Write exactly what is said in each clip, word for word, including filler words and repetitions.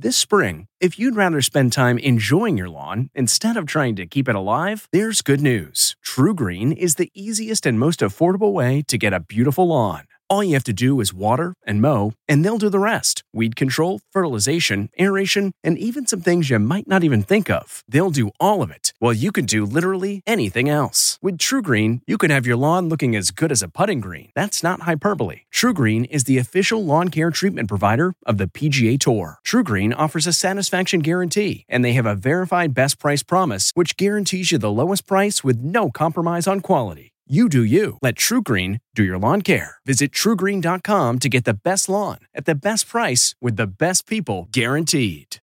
This spring, if you'd rather spend time enjoying your lawn instead of trying to keep it alive, there's good news. TruGreen is the easiest and most affordable way to get a beautiful lawn. All you have to do is water and mow, and they'll do the rest. Weed control, fertilization, aeration, and even some things you might not even think of. They'll do all of it, while you can do literally anything else. With TruGreen, you can have your lawn looking as good as a putting green. That's not hyperbole. TruGreen is the official lawn care treatment provider of the P G A Tour. TruGreen offers a satisfaction guarantee, and they have a verified best price promise, which guarantees you the lowest price with no compromise on quality. You do you. Let TruGreen do your lawn care. Visit True Green dot com to get the best lawn at the best price with the best people guaranteed.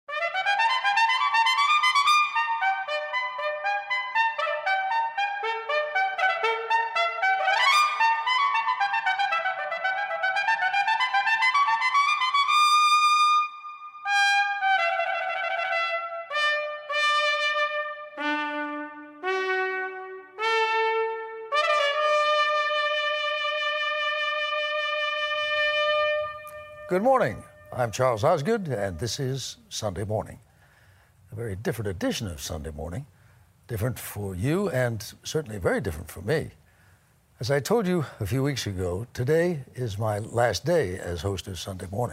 Good morning. I'm Charles Osgood, and this is Sunday Morning. A very different edition of Sunday Morning. Different for you, and certainly very different for me. As I told you a few weeks ago, today is my last day as host of Sunday Morning.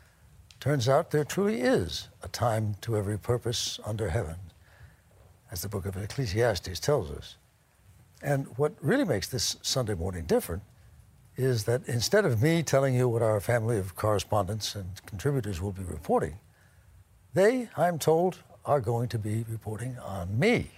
Turns out there truly is a time to every purpose under heaven, as the book of Ecclesiastes tells us. And what really makes this Sunday morning different is that instead of me telling you what our family of correspondents and contributors will be reporting, they, I'm told, are going to be reporting on me.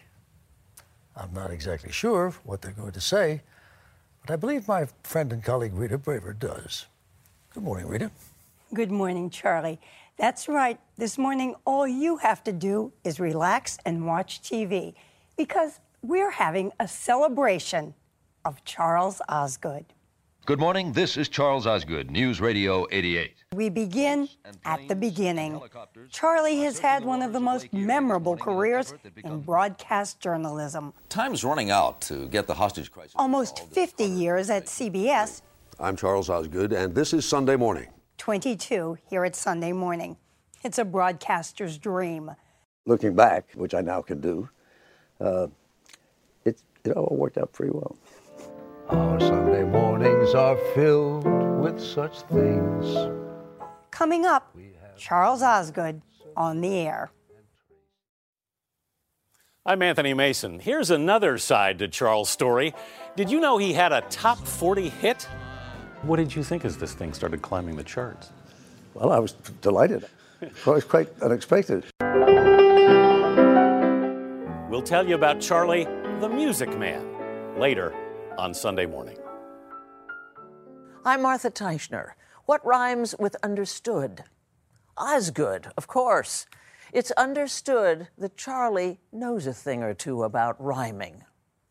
I'm not exactly sure what they're going to say, but I believe my friend and colleague Rita Braver does. Good morning, Rita. Good morning, Charlie. That's right. This morning, all you have to do is relax and watch T V, because we're having a celebration of Charles Osgood. Good morning. This is Charles Osgood, News Radio eighty-eight. We begin at the beginning. Charlie has had one of the most memorable careers in broadcast journalism. Time's running out to get the hostage crisis. Almost fifty years at C B S. I'm Charles Osgood, and this is Sunday Morning. twenty-two here at Sunday Morning. It's a broadcaster's dream. Looking back, which I now can do, uh, it, it all worked out pretty well. Our Sunday mornings are filled with such things. Coming up, Charles Osgood on the air. I'm Anthony Mason. Here's another side to Charles' story. Did you know he had a top forty hit? What did you think as this thing started climbing the charts? Well, I was delighted. It was quite unexpected. We'll tell you about Charlie, the Music Man, later on Sunday Morning. I'm Martha Teichner. What rhymes with understood? Osgood, of course. It's understood that Charlie knows a thing or two about rhyming.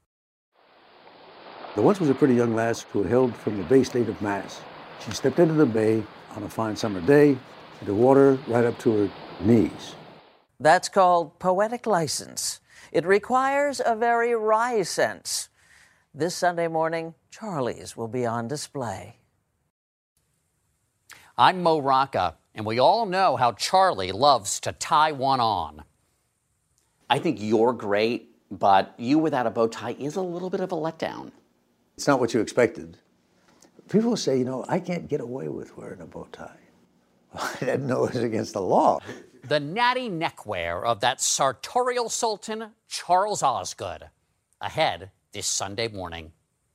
There once was a pretty young lass who hailed from the Bay State of Mass. She stepped into the bay on a fine summer day, and the water right up to her knees. That's called poetic license. It requires a very wry sense. This Sunday morning, Charlie's will be on display. I'm Mo Rocca, and we all know how Charlie loves to tie one on. I think you're great, but you without a bow tie is a little bit of a letdown. It's not what you expected. People say, you know, I can't get away with wearing a bow tie. I didn't know it was against the law. The natty neckwear of that sartorial sultan, Charles Osgood. Ahead this Sunday morning.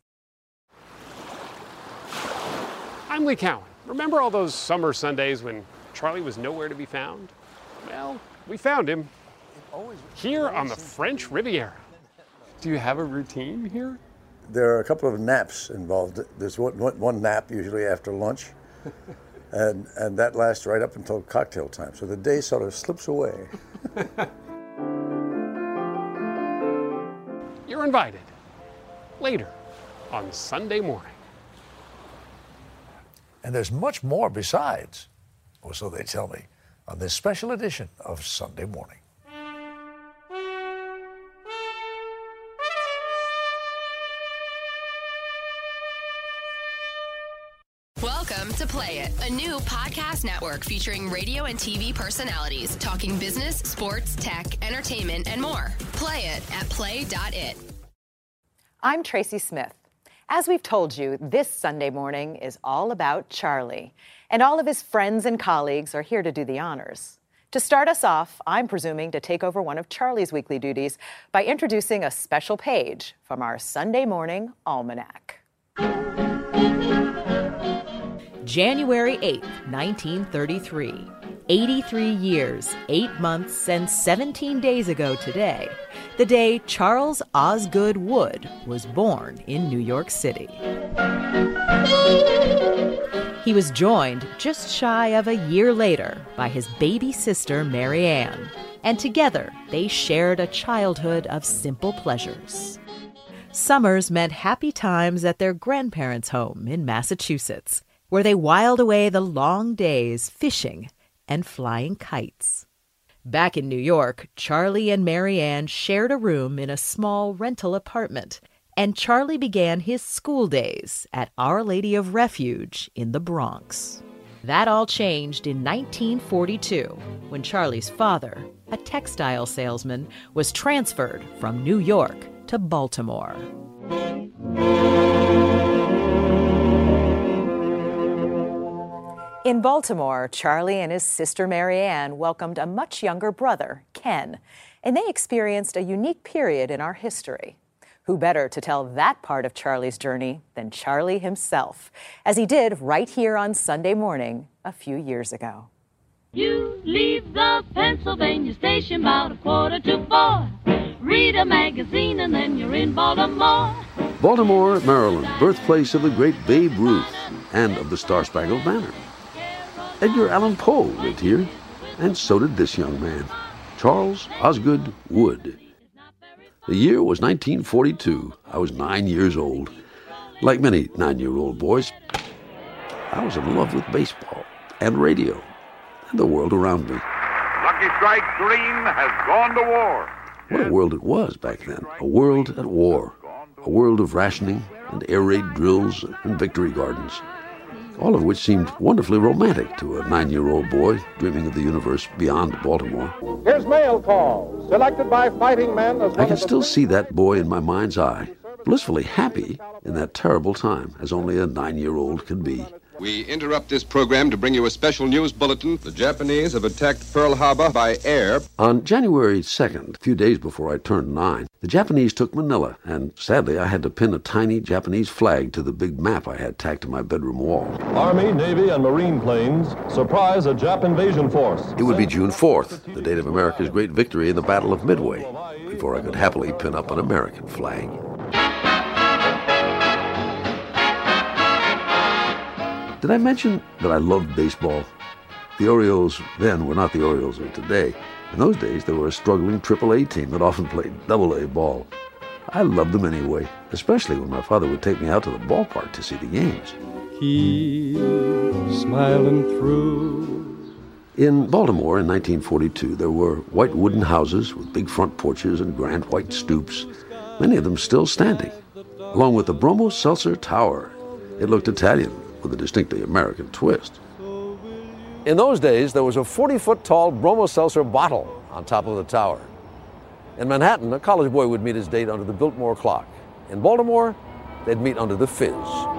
I'm Lee Cowan. Remember all those summer Sundays when Charlie was nowhere to be found? Well, we found him here on the French Riviera. Do you have a routine here? There are a couple of naps involved. There's one, one, one nap usually after lunch, and, and that lasts right up until cocktail time. So the day sort of slips away. You're invited later on Sunday morning. And there's much more besides, or so they tell me, on this special edition of Sunday Morning. Welcome to Play It, a new podcast network featuring radio and T V personalities talking business, sports, tech, entertainment, and more. Play it at play dot it. I'm Tracy Smith. As we've told you, this Sunday morning is all about Charlie, and all of his friends and colleagues are here to do the honors. To start us off, I'm presuming to take over one of Charlie's weekly duties by introducing a special page from our Sunday Morning Almanac. January eighth, nineteen thirty-three. eighty-three years, eight months, and seventeen days ago today, the day Charles Osgood Wood was born in New York City. He was joined just shy of a year later by his baby sister, Mary Ann, and together they shared a childhood of simple pleasures. Summers meant happy times at their grandparents' home in Massachusetts, where they whiled away the long days fishing and flying kites. Back in New York, Charlie and Mary Ann shared a room in a small rental apartment, and Charlie began his school days at Our Lady of Refuge in the Bronx. That all changed in nineteen forty-two, when Charlie's father, a textile salesman, was transferred from New York to Baltimore. In Baltimore, Charlie and his sister Mary Ann welcomed a much younger brother, Ken, and they experienced a unique period in our history. Who better to tell that part of Charlie's journey than Charlie himself, as he did right here on Sunday Morning a few years ago. You leave the Pennsylvania station about a quarter to four. Read a magazine and then you're in Baltimore. Baltimore, Maryland, birthplace of the great Babe Ruth and of the Star-Spangled Banner. Edgar Allan Poe lived here, and so did this young man, Charles Osgood Wood. The year was nineteen forty-two. I was nine years old. Like many nine-year-old boys, I was in love with baseball and radio and the world around me. Lucky Strike Green has gone to war. What a world it was back then. A world at war. A world of rationing and air raid drills and victory gardens. All of which seemed wonderfully romantic to a nine-year-old boy dreaming of the universe beyond Baltimore. Here's mail call, selected by fighting men. As I can still see that boy in my mind's eye, blissfully happy in that terrible time, as only a nine-year-old can be. We interrupt this program to bring you a special news bulletin. The Japanese have attacked Pearl Harbor by air. On January second, a few days before I turned nine, the Japanese took Manila, and sadly I had to pin a tiny Japanese flag to the big map I had tacked to my bedroom wall. Army, Navy, and Marine planes surprise a Jap invasion force. It would be June fourth, the date of America's great victory in the Battle of Midway, before I could happily pin up an American flag. Did I mention that I loved baseball? The Orioles then were not the Orioles of today. In those days, they were a struggling triple A team that often played double A ball. I loved them anyway, especially when my father would take me out to the ballpark to see the games. Keep smiling through. In Baltimore in nineteen forty-two, there were white wooden houses with big front porches and grand white stoops, many of them still standing, along with the Bromo Seltzer Tower. It looked Italian, with a distinctly American twist. In those days, there was a forty-foot-tall Bromo Seltzer bottle on top of the tower. In Manhattan, a college boy would meet his date under the Biltmore clock. In Baltimore, they'd meet under the Fizz.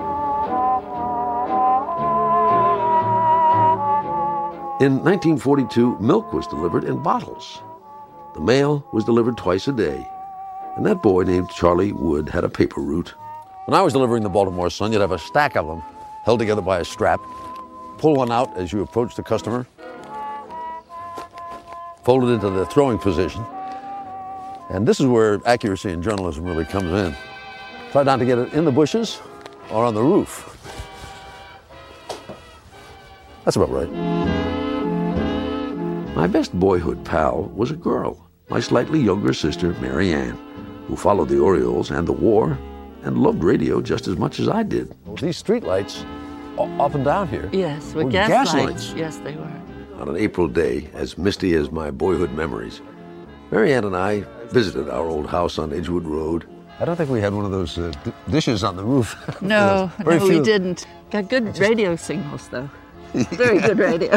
In nineteen forty-two, milk was delivered in bottles. The mail was delivered twice a day, and that boy named Charlie Wood had a paper route. When I was delivering the Baltimore Sun, you'd have a stack of them held together by a strap. Pull one out as you approach the customer. Fold it into the throwing position. And this is where accuracy in journalism really comes in. Try not to get it in the bushes or on the roof. That's about right. My best boyhood pal was a girl, my slightly younger sister, Mary Ann, who followed the Orioles and the war and loved radio just as much as I did. These street lights up and down here. Yes, with were gas, gas lights. lights. Yes, they were. On an April day, as misty as my boyhood memories, Mary Ann and I visited our old house on Edgewood Road. I don't think we had one of those uh, d- dishes on the roof. No, Very no, few. we didn't. Got good just, radio signals, though. Very good radio.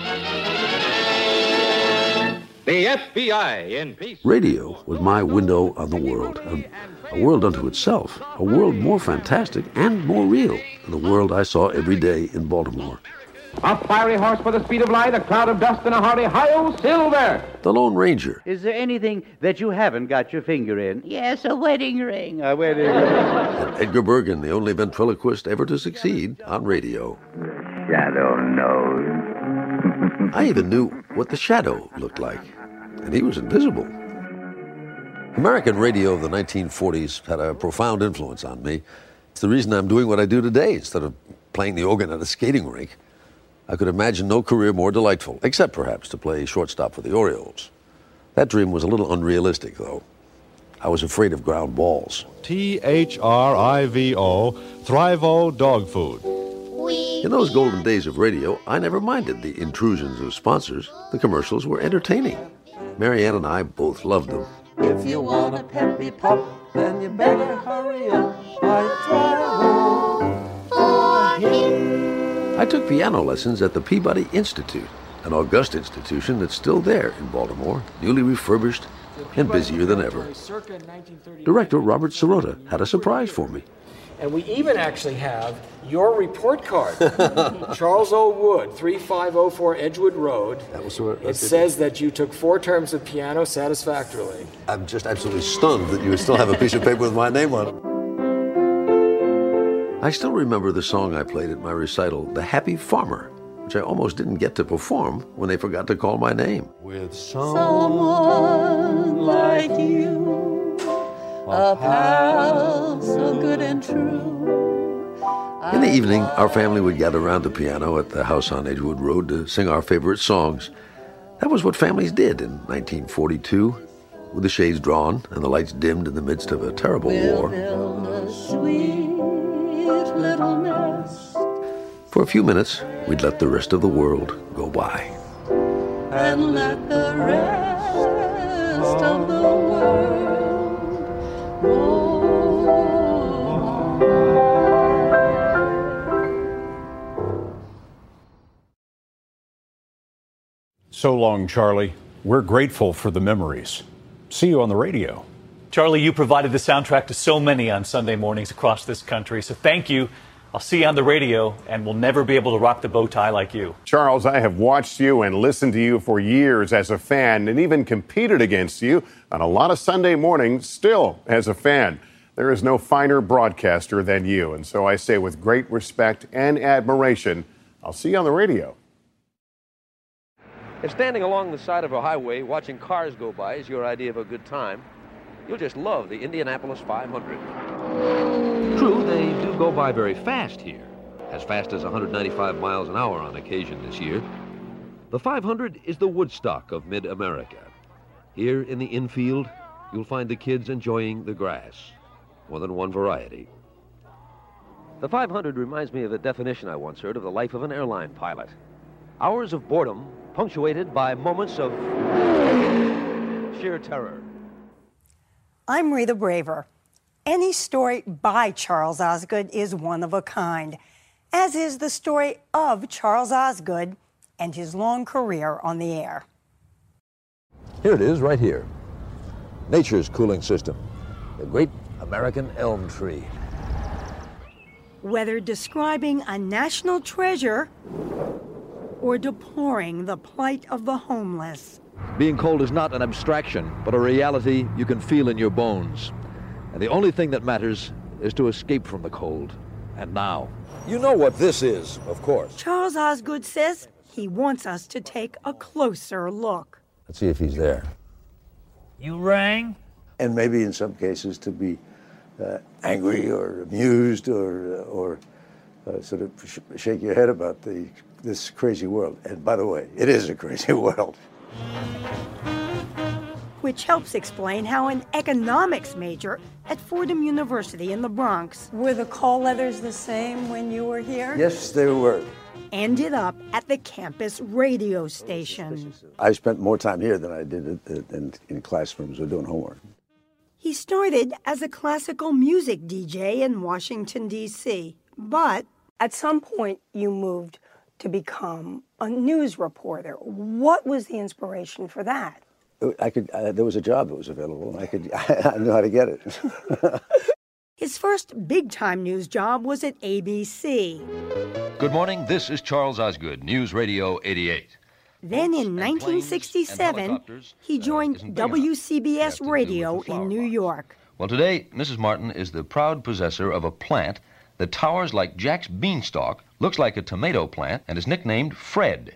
The F B I in peace. Radio was my window on the world, a, a world unto itself, a world more fantastic and more real than the world I saw every day in Baltimore. A fiery horse for the speed of light, a cloud of dust, and a hearty hi-yo, Silver. The Lone Ranger. Is there anything that you haven't got your finger in? Yes, a wedding ring. A wedding ring. And Edgar Bergen, the only ventriloquist ever to succeed on radio. Shadow knows. I even knew what the Shadow looked like, and he was invisible. American radio of the nineteen forties had a profound influence on me. It's the reason I'm doing what I do today instead of playing the organ at a skating rink. I could imagine no career more delightful, except perhaps to play shortstop for the Orioles. That dream was a little unrealistic, though. I was afraid of ground balls. T H R I V O, Thrivo Dog Food. In those golden days of radio, I never minded the intrusions of sponsors. The commercials were entertaining. Marianne and I both loved them. If you want a peppy pup, then you better hurry up. I Thrivo for him. I took piano lessons at the Peabody Institute, an august institution that's still there in Baltimore, newly refurbished and busier than ever. Director Robert Sirota had a surprise for me. And we even actually have your report card. Charles O. Wood, thirty-five oh four Edgewood Road. That was what it says that you took four terms of piano satisfactorily. I'm just absolutely stunned that you still have a piece of paper with my name on it. I still remember the song I played at my recital, The Happy Farmer, which I almost didn't get to perform when they forgot to call my name. With someone like you, a pal so good and true. In the evening, our family would gather around the piano at the house on Edgewood Road to sing our favorite songs. That was what families did in nineteen forty-two, with the shades drawn and the lights dimmed in the midst of a terrible We'll war. build a sweet little nest For a few minutes, we'd let the rest of the world go by. and let the rest of the world go. So long, Charlie. We're grateful for the memories. See you on the radio. Charlie, you provided the soundtrack to so many on Sunday mornings across this country, so thank you. I'll see you on the radio, and we'll never be able to rock the bow tie like you. Charles, I have watched you and listened to you for years as a fan and even competed against you on a lot of Sunday mornings still as a fan. There is no finer broadcaster than you, and so I say with great respect and admiration, I'll see you on the radio. If standing along the side of a highway watching cars go by is your idea of a good time, you'll just love the Indianapolis five hundred. True, they do go by very fast here, as fast as one hundred ninety-five miles an hour on occasion this year. The five hundred is the Woodstock of mid-America. Here in the infield, you'll find the kids enjoying the grass, more than one variety. The five hundred reminds me of a definition I once heard of the life of an airline pilot. Hours of boredom punctuated by moments of sheer terror. I'm Rita Braver. Any story by Charles Osgood is one of a kind, as is the story of Charles Osgood and his long career on the air. Here it is, right here. Nature's cooling system. The great American elm tree. Whether describing a national treasure or deploring the plight of the homeless. Being cold is not an abstraction, but a reality you can feel in your bones. And the only thing that matters is to escape from the cold. And now. You know what this is, of course. Charles Osgood says he wants us to take a closer look. Let's see if he's there. You rang? And maybe in some cases to be uh, angry or amused or, uh, or uh, sort of sh- shake your head about the this crazy world. And by the way, it is a crazy world. Which helps explain how an economics major at Fordham University in the Bronx. Were the call letters the same when you were here? Yes, they were. Ended up at the campus radio station. I spent more time here than I did in, in classrooms or doing homework. He started as a classical music D J in Washington, D C, but at some point you moved to become a news reporter. What was the inspiration for that? I could. Uh, there was a job that was available, and I could. I knew how to get it. His first big-time news job was at A B C. Good morning. This is Charles Osgood, News Radio eighty-eight. Then in nineteen sixty-seven, he joined W C B S Radio in New York. Well, today, Missus Martin is the proud possessor of a plant that towers like Jack's beanstalk, looks like a tomato plant, and is nicknamed Fred.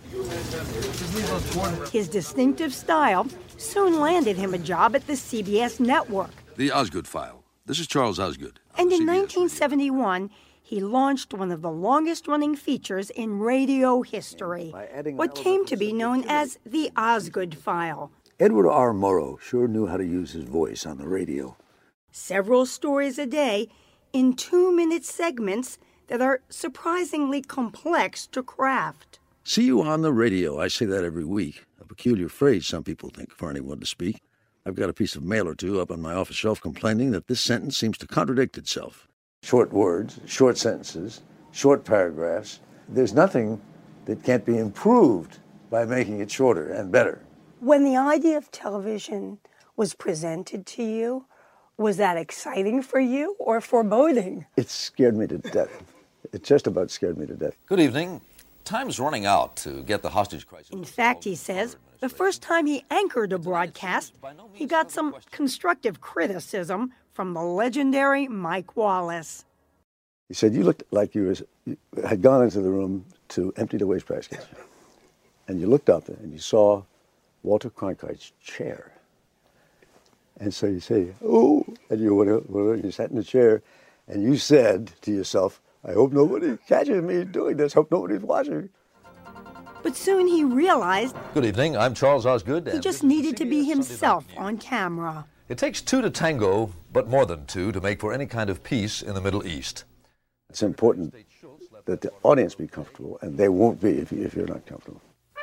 His distinctive style soon landed him a job at the C B S network. The Osgood File. This is Charles Osgood. And in nineteen seventy-one, he launched one of the longest-running features in radio history, what came to be known as the Osgood File. Edward R. Murrow sure knew how to use his voice on the radio. Several stories a day in two-minute segments that are surprisingly complex to craft. See you on the radio. I say that every week. A peculiar phrase, some people think, for anyone to speak. I've got a piece of mail or two up on my office shelf complaining that this sentence seems to contradict itself. Short words, short sentences, short paragraphs. There's nothing that can't be improved by making it shorter and better. When the idea of television was presented to you, was that exciting for you or foreboding? It scared me to death. It just about scared me to death. Good evening. Time's running out to get the hostage crisis. In fact, he says, the first time he anchored a broadcast, he got some constructive criticism from the legendary Mike Wallace. He said, you looked like you, was, you had gone into the room to empty the waste baskets. And you looked up and you saw Walter Cronkite's chair. And so you say, oh, and you, went over, you sat in the chair and you said to yourself, I hope nobody catches me doing this. Hope nobody's watching. But soon he realized Good evening, I'm Charles Osgood. He just needed to be himself on camera. It takes two to tango, but more than two to make for any kind of peace in the Middle East. It's important that the audience be comfortable, and they won't be if, you, if you're not comfortable.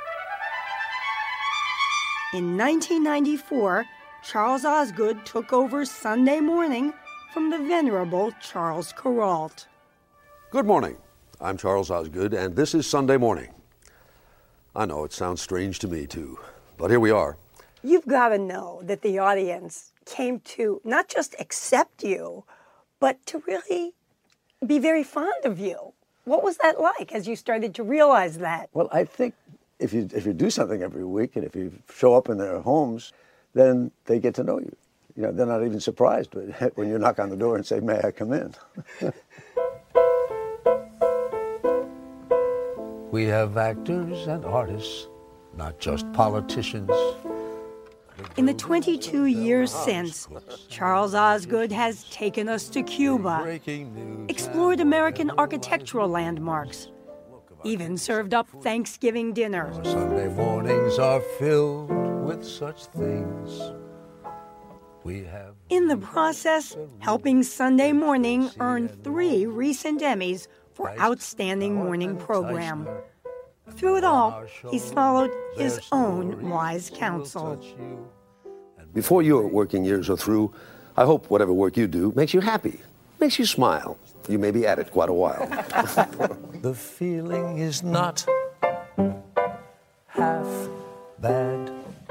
In nineteen ninety-four, Charles Osgood took over Sunday Morning from the venerable Charles Kuralt. Good morning. I'm Charles Osgood, and this is Sunday Morning. I know it sounds strange to me, too, but here we are. You've got to know that the audience came to not just accept you, but to really be very fond of you. What was that like as you started to realize that? Well, I think if you if you do something every week and if you show up in their homes, then they get to know you. You know, they're not even surprised when you knock on the door and say, may I come in? We have actors and artists, not just politicians. In the twenty-two years since, Charles Osgood has taken us to Cuba, explored American architectural landmarks, even served up Thanksgiving dinner. Sunday mornings are filled with such things. We have In the process, helping Sunday Morning earn three recent Emmys for Outstanding Morning Program. Through it all, he's followed his own wise counsel. Before your working years are through, I hope whatever work you do makes you happy, makes you smile. You may be at it quite a while. The feeling is not half bad.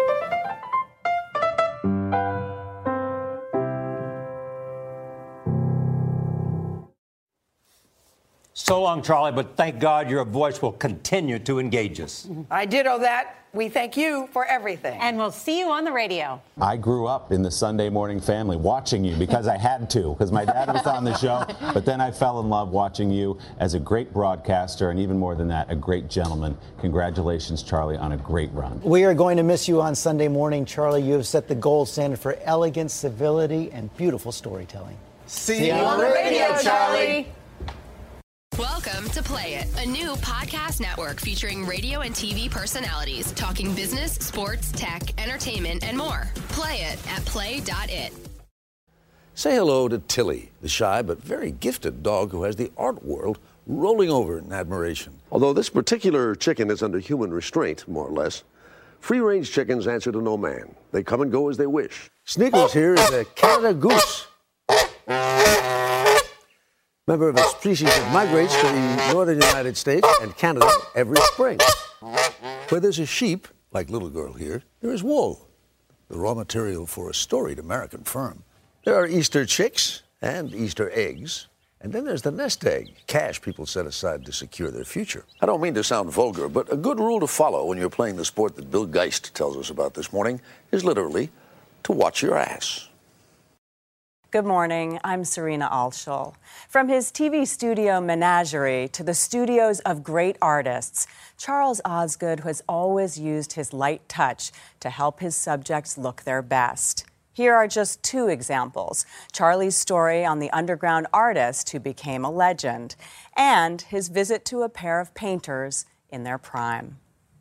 So long, Charlie, but thank God your voice will continue to engage us. I ditto that. We thank you for everything. And we'll see you on the radio. I grew up in the Sunday Morning family watching you because I had to, because my dad was on the show. But then I fell in love watching you as a great broadcaster and even more than that, a great gentleman. Congratulations, Charlie, on a great run. We are going to miss you on Sunday Morning, Charlie. You have set the gold standard for elegance, civility, and beautiful storytelling. See, see you on the radio, Charlie. Welcome to Play It, a new podcast network featuring radio and T V personalities talking business, sports, tech, entertainment, and more. Play it at play dot it. Say hello to Tilly, the shy but very gifted dog who has the art world rolling over in admiration. Although this particular chicken is under human restraint, more or less, free-range chickens answer to no man. They come and go as they wish. Sneakers here is a Canada Goose. Member of a species that migrates to the northern United States and Canada every spring. Where there's a sheep, like little girl here, there is wool, the raw material for a storied American firm. There are Easter chicks and Easter eggs. And then there's the nest egg, cash people set aside to secure their future. I don't mean to sound vulgar, but a good rule to follow when you're playing the sport that Bill Geist tells us about this morning is literally to watch your ass. Good morning. I'm Serena Altschul. From his T V studio menagerie to the studios of great artists, Charles Osgood has always used his light touch to help his subjects look their best. Here are just two examples: Charlie's story on the underground artist who became a legend, and his visit to a pair of painters in their prime.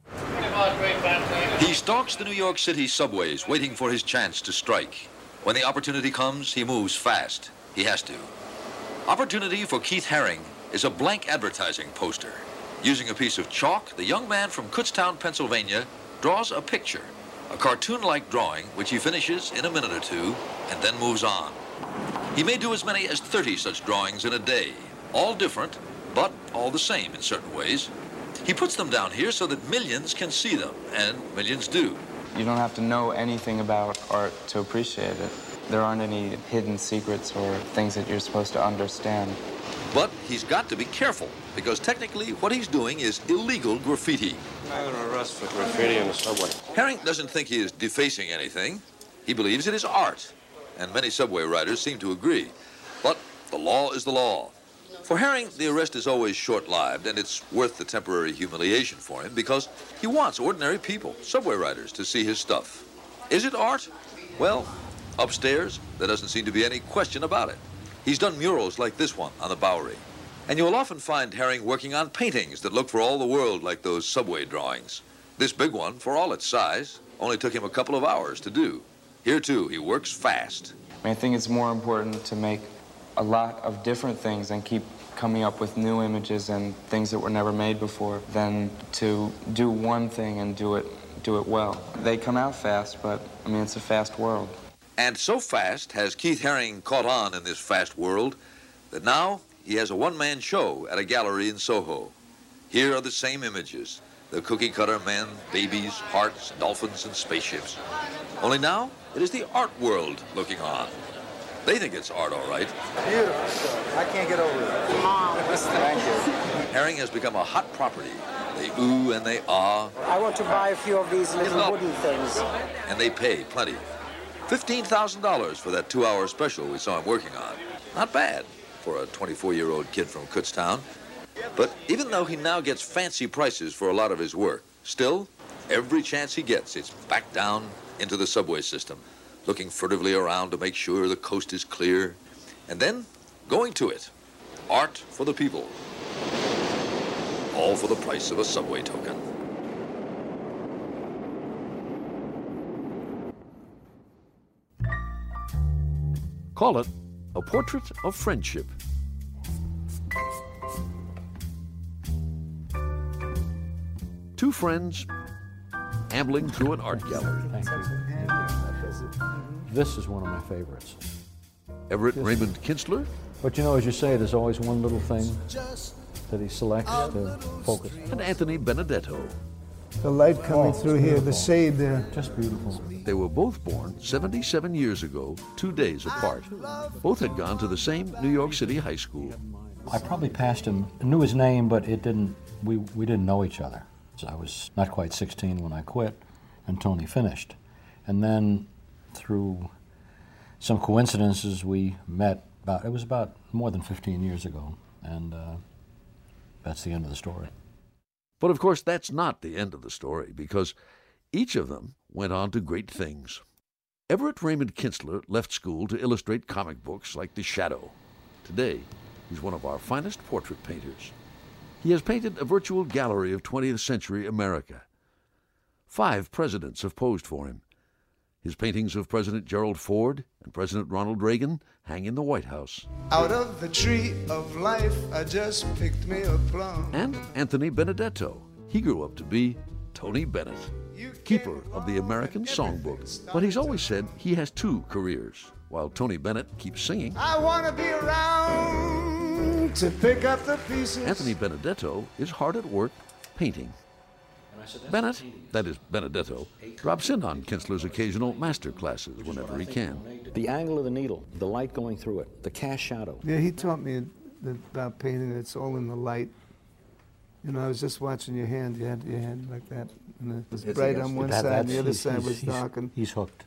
He stalks the New York City subways, waiting for his chance to strike. When the opportunity comes, he moves fast. He has to. Opportunity for Keith Haring is a blank advertising poster. Using a piece of chalk, the young man from Kutztown, Pennsylvania, draws a picture, a cartoon-like drawing, which he finishes in a minute or two, and then moves on. He may do as many as thirty such drawings in a day, all different, but all the same in certain ways. He puts them down here so that millions can see them, and millions do. You don't have to know anything about art to appreciate it. There aren't any hidden secrets or things that you're supposed to understand. But he's got to be careful, because technically what he's doing is illegal graffiti. I'm going to arrest for graffiti in the subway. Haring doesn't think he is defacing anything. He believes it is art, and many subway riders seem to agree. But the law is the law. For Haring, the arrest is always short-lived, and it's worth the temporary humiliation for him because he wants ordinary people, subway riders, to see his stuff. Is it art? Well, upstairs, there doesn't seem to be any question about it. He's done murals like this one on the Bowery. And you'll often find Haring working on paintings that look for all the world like those subway drawings. This big one, for all its size, only took him a couple of hours to do. Here, too, he works fast. I think it's more important to make a lot of different things and keep coming up with new images and things that were never made before than to do one thing and do it do it well. They come out fast, but I mean, it's a fast world. And so fast has Keith Haring caught on in this fast world that now he has a one-man show at a gallery in Soho. Here are the same images: the cookie-cutter men, babies, hearts, dolphins, and spaceships. Only now it is the art world looking on. They think it's art, all right. Beautiful. I can't get over it. Mom. Thank you. Haring has become a hot property. They ooh and they ah. I want to buy a few of these little wooden things. And they pay plenty. fifteen thousand dollars for that two-hour special we saw him working on. Not bad for a twenty-four-year-old kid from Kutztown. But even though he now gets fancy prices for a lot of his work, still, every chance he gets, it's back down into the subway system, looking furtively around to make sure the coast is clear, and then going to it. Art for the people. All for the price of a subway token. Call it a portrait of friendship. Two friends ambling through an art gallery. Thank you. This is one of my favorites. Everett Raymond Kinstler. But you know, as you say, there's always one little thing that he selects to focus. And Anthony Benedetto. The light coming oh, through here, the shade there. Just beautiful. They were both born seventy-seven years ago, two days apart. Both had gone to the same New York City high school. I probably passed him, knew his name, but it didn't. We, we didn't know each other. So I was not quite sixteen when I quit, and Tony finished. And then through some coincidences, we met about, it was about more than fifteen years ago, and uh, that's the end of the story. But of course, that's not the end of the story, because each of them went on to great things. Everett Raymond Kinstler left school to illustrate comic books like The Shadow. Today, he's one of our finest portrait painters. He has painted a virtual gallery of twentieth century America. Five presidents have posed for him. His paintings of President Gerald Ford and President Ronald Reagan hang in the White House. Out of the tree of life, I just picked me a plum. And Anthony Benedetto. He grew up to be Tony Bennett, keeper of the American Songbook. But he's always said he has two careers. While Tony Bennett keeps singing, I want to be around to pick up the pieces. Anthony Benedetto is hard at work painting. Bennett, that is Benedetto, drops in on Kinsler's occasional master classes whenever he can. The angle of the needle, the light going through it, the cast shadow. Yeah, he taught me about painting. It's all in the light. You know, I was just watching your hand. You had your hand like that. And it was It's- bright it's- on one that- side, and the that's- other he's- side he's- was he's- dark. And He's hooked.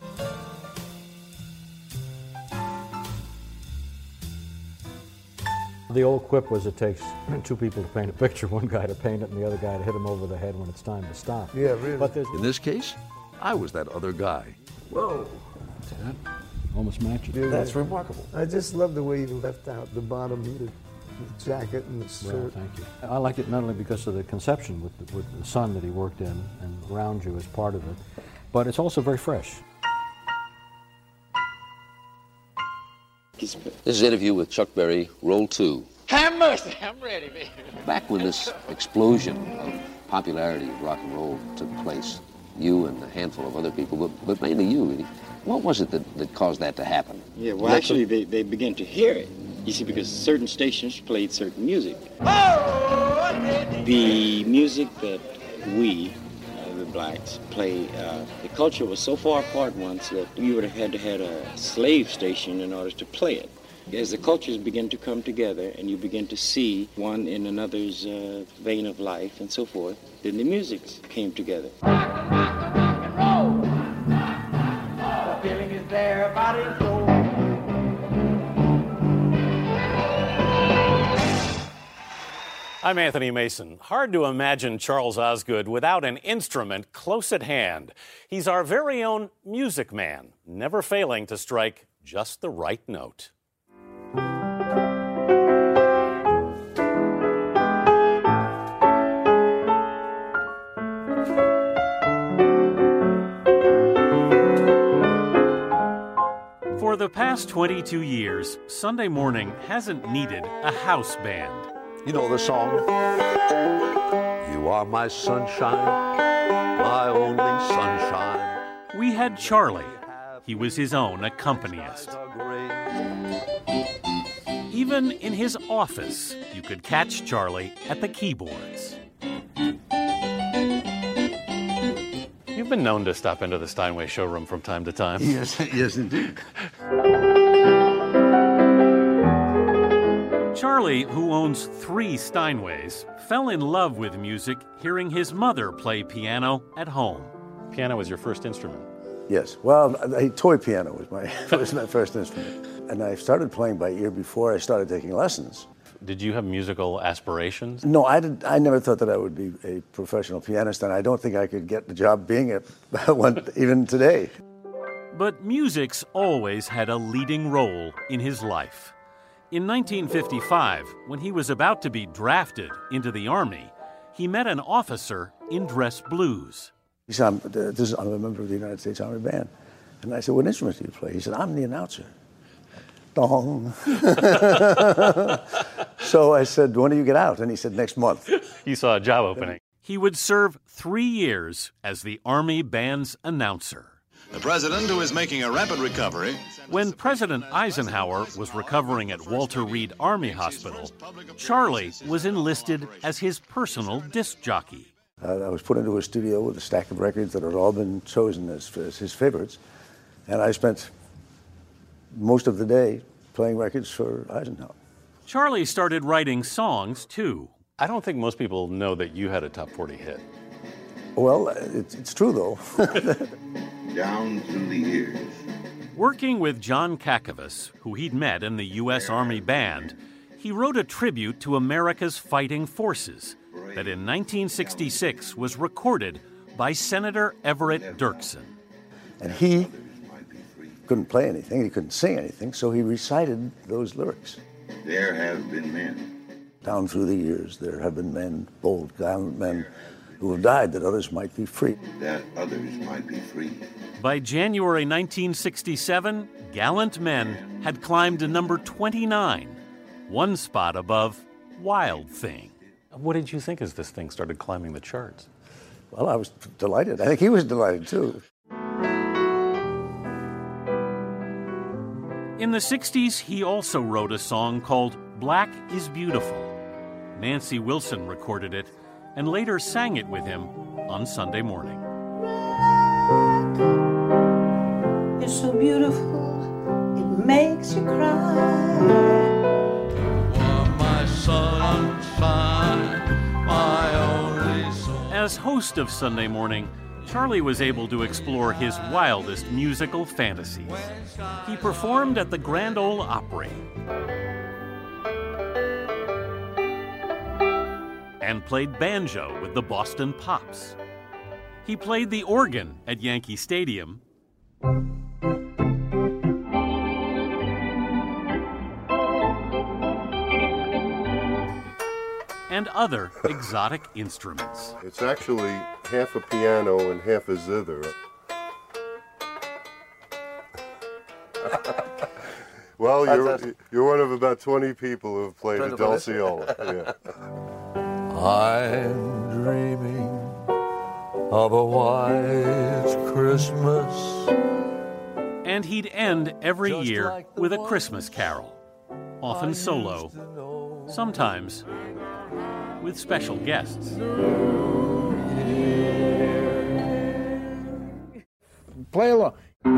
The old quip was it takes two people to paint a picture, one guy to paint it and the other guy to hit him over the head when it's time to stop. Yeah, really. But there's In this case, I was that other guy. whoa. See that? Almost matches. Yeah, That's yeah. remarkable. I just love the way you left out the bottom of the, the jacket and the shirt. Well, thank you. I like it not only because of the conception with the, with the sun that he worked in and around you as part of it, but it's also very fresh. This is an interview with Chuck Berry, roll two. Have mercy, I'm ready, baby. Back when this explosion of popularity of rock and roll took place, you and a handful of other people, but, but mainly you, really, what was it that, that caused that to happen? Yeah, well, actually, they, they began to hear it. You see, because certain stations played certain music. The music that we, uh, the blacks, play, uh, the culture was so far apart once that you would have had to have a slave station in order to play it. As the cultures begin to come together and you begin to see one in another's uh, vein of life and so forth, then the music came together. The feeling is there, body and soul. I'm Anthony Mason. Hard to imagine Charles Osgood without an instrument close at hand. He's our very own music man, never failing to strike just the right note. For the past twenty-two years, Sunday Morning hasn't needed a house band. You know the song? You are my sunshine, my only sunshine. We had Charlie. He was his own accompanist. Even in his office, you could catch Charlie at the keyboards. You've been known to stop into the Steinway showroom from time to time. Yes, yes, indeed. Charlie, who owns three Steinways, fell in love with music hearing his mother play piano at home. Piano was your first instrument? Yes. Well, a toy piano was my was my first instrument, and I started playing by ear before I started taking lessons. Did you have musical aspirations? No, I did. I never thought that I would be a professional pianist, and I don't think I could get the job being it one even today. But music's always had a leading role in his life. In nineteen fifty-five, when he was about to be drafted into the Army, he met an officer in dress blues. He said, I'm, this is, I'm a member of the United States Army Band. And I said, what instrument do you play? He said, I'm the announcer. Dong. So I said, when do you get out? And he said, next month. He saw a job opening. He would serve three years as the Army Band's announcer. The president, who is making a rapid recovery. When President Eisenhower was recovering at Walter Reed Army Hospital, Charlie was enlisted as his personal disc jockey. Uh, I was put into a studio with a stack of records that had all been chosen as, as his favorites, and I spent most of the day playing records for Eisenhower. Charlie started writing songs, too. I don't think most people know that you had a top forty hit. Well, it's, it's true, though. Down through the years. Working with John Kakovas, who he'd met in the U S Army Band, he wrote a tribute to America's fighting forces that in nineteen sixty-six was recorded by Senator Everett Dirksen. And he couldn't play anything, he couldn't sing anything, so he recited those lyrics. There have been men. Down through the years, there have been men, bold, gallant men, who have died that others might be free. That others might be free. By January nineteen sixty-seven, Gallant Men had climbed to number twenty-nine, one spot above Wild Thing. What did you think as this thing started climbing the charts? Well, I was delighted. I think he was delighted, too. In the sixties, he also wrote a song called Black is Beautiful. Nancy Wilson recorded it and later sang it with him on Sunday Morning. It's so beautiful, it makes you cry. My sunshine, my only soul. As host of Sunday Morning, Charlie was able to explore his wildest musical fantasies. He performed at the Grand Ole Opry and played banjo with the Boston Pops. He played the organ at Yankee Stadium and other exotic instruments. It's actually half a piano and half a zither. Well, you're, you're one of about twenty people who have played a Dulciola. Yeah. I'm dreaming of a white Christmas. And he'd end every year like with a Christmas carol, often solo, sometimes with special guests. Play along.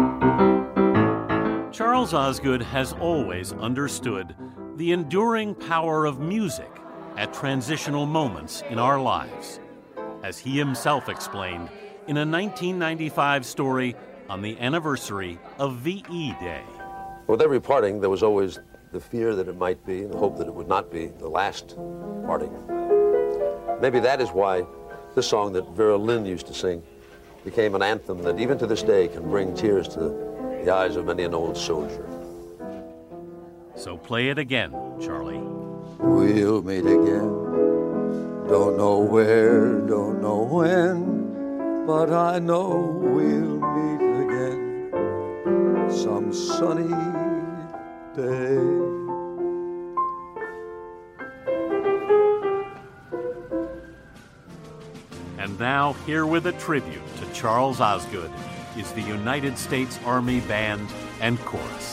Charles Osgood has always understood the enduring power of music at transitional moments in our lives, as he himself explained in a nineteen ninety-five story on the anniversary of V E Day. With every parting, there was always the fear that it might be and the hope that it would not be the last parting. Maybe that is why this song that Vera Lynn used to sing became an anthem that even to this day can bring tears to the eyes of many an old soldier. So play it again, Charlie. We'll meet again. Don't know where, don't know when, but I know we'll meet again some sunny day. And now, here with a tribute to Charles Osgood is the United States Army Band and Chorus.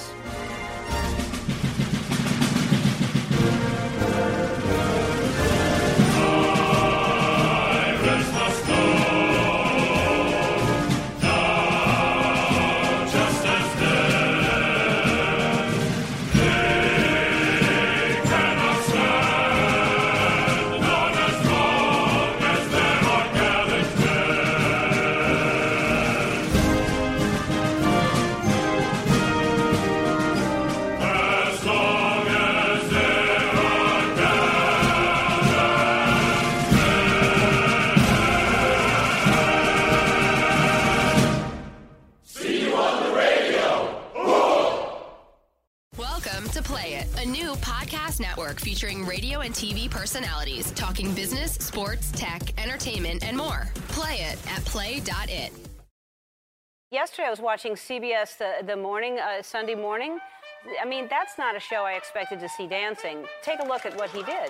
Featuring radio and T V personalities talking business, sports, tech, entertainment, and more. Play it at play dot it. Yesterday I was watching C B S the, the morning, uh, Sunday morning. I mean, that's not a show I expected to see dancing. Take a look at what he did.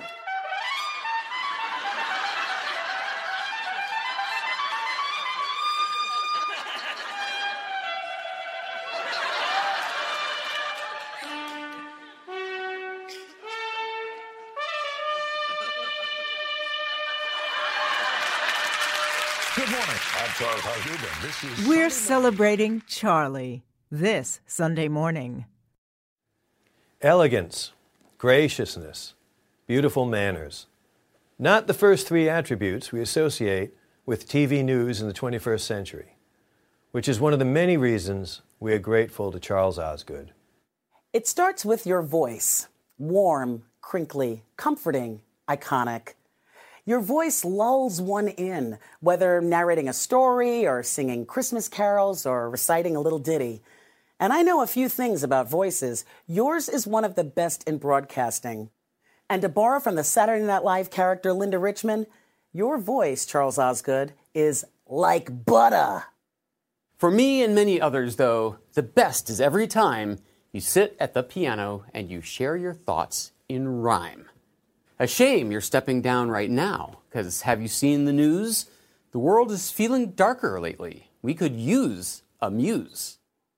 Good morning. I'm Charles Osgood, and this is We're celebrating Charlie this Sunday morning. Elegance, graciousness, beautiful manners. Not the first three attributes we associate with T V news in the twenty-first century, which is one of the many reasons we are grateful to Charles Osgood. It starts with your voice. Warm, crinkly, comforting, iconic. Your voice lulls one in, whether narrating a story or singing Christmas carols or reciting a little ditty. And I know a few things about voices. Yours is one of the best in broadcasting. And to borrow from the Saturday Night Live character Linda Richman, your voice, Charles Osgood, is like butter. For me and many others, though, the best is every time you sit at the piano and you share your thoughts in rhyme. A shame you're stepping down right now, because have you seen the news? The world is feeling darker lately. We could use a muse.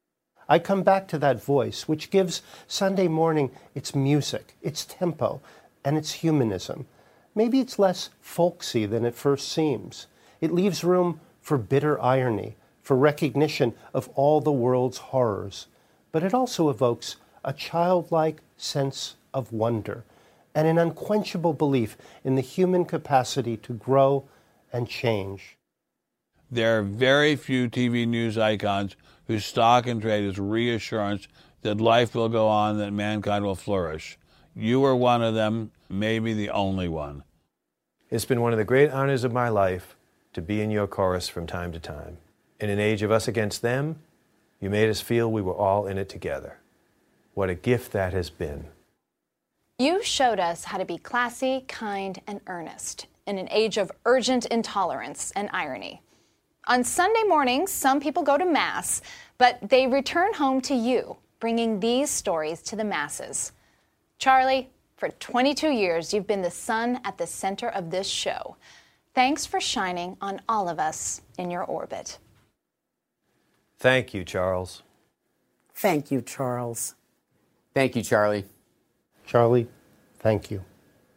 I come back to that voice, which gives Sunday Morning its music, its tempo, and its humanism. Maybe it's less folksy than it first seems. It leaves room for bitter irony, for recognition of all the world's horrors. But it also evokes a childlike sense of wonder and an unquenchable belief in the human capacity to grow and change. There are very few T V news icons whose stock and trade is reassurance that life will go on, that mankind will flourish. You are one of them, maybe the only one. It's been one of the great honors of my life to be in your chorus from time to time. In an age of us against them, you made us feel we were all in it together. What a gift that has been. You showed us how to be classy, kind, and earnest in an age of urgent intolerance and irony. On Sunday mornings, some people go to Mass, but they return home to you, bringing these stories to the masses. Charlie, for twenty-two years, you've been the sun at the center of this show. Thanks for shining on all of us in your orbit. Thank you, Charles. Thank you, Charles. Thank you, Charlie. Charlie, thank you.